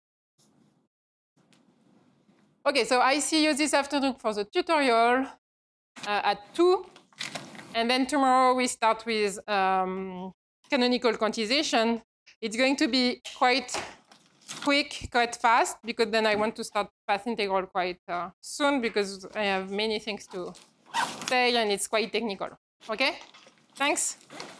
Okay, so I see you this afternoon for the tutorial at 2. And then tomorrow we start with canonical quantization. It's going to be quite quick, quite fast, because then I want to start path integral quite soon, because I have many things to say and it's quite technical. Okay? Thanks.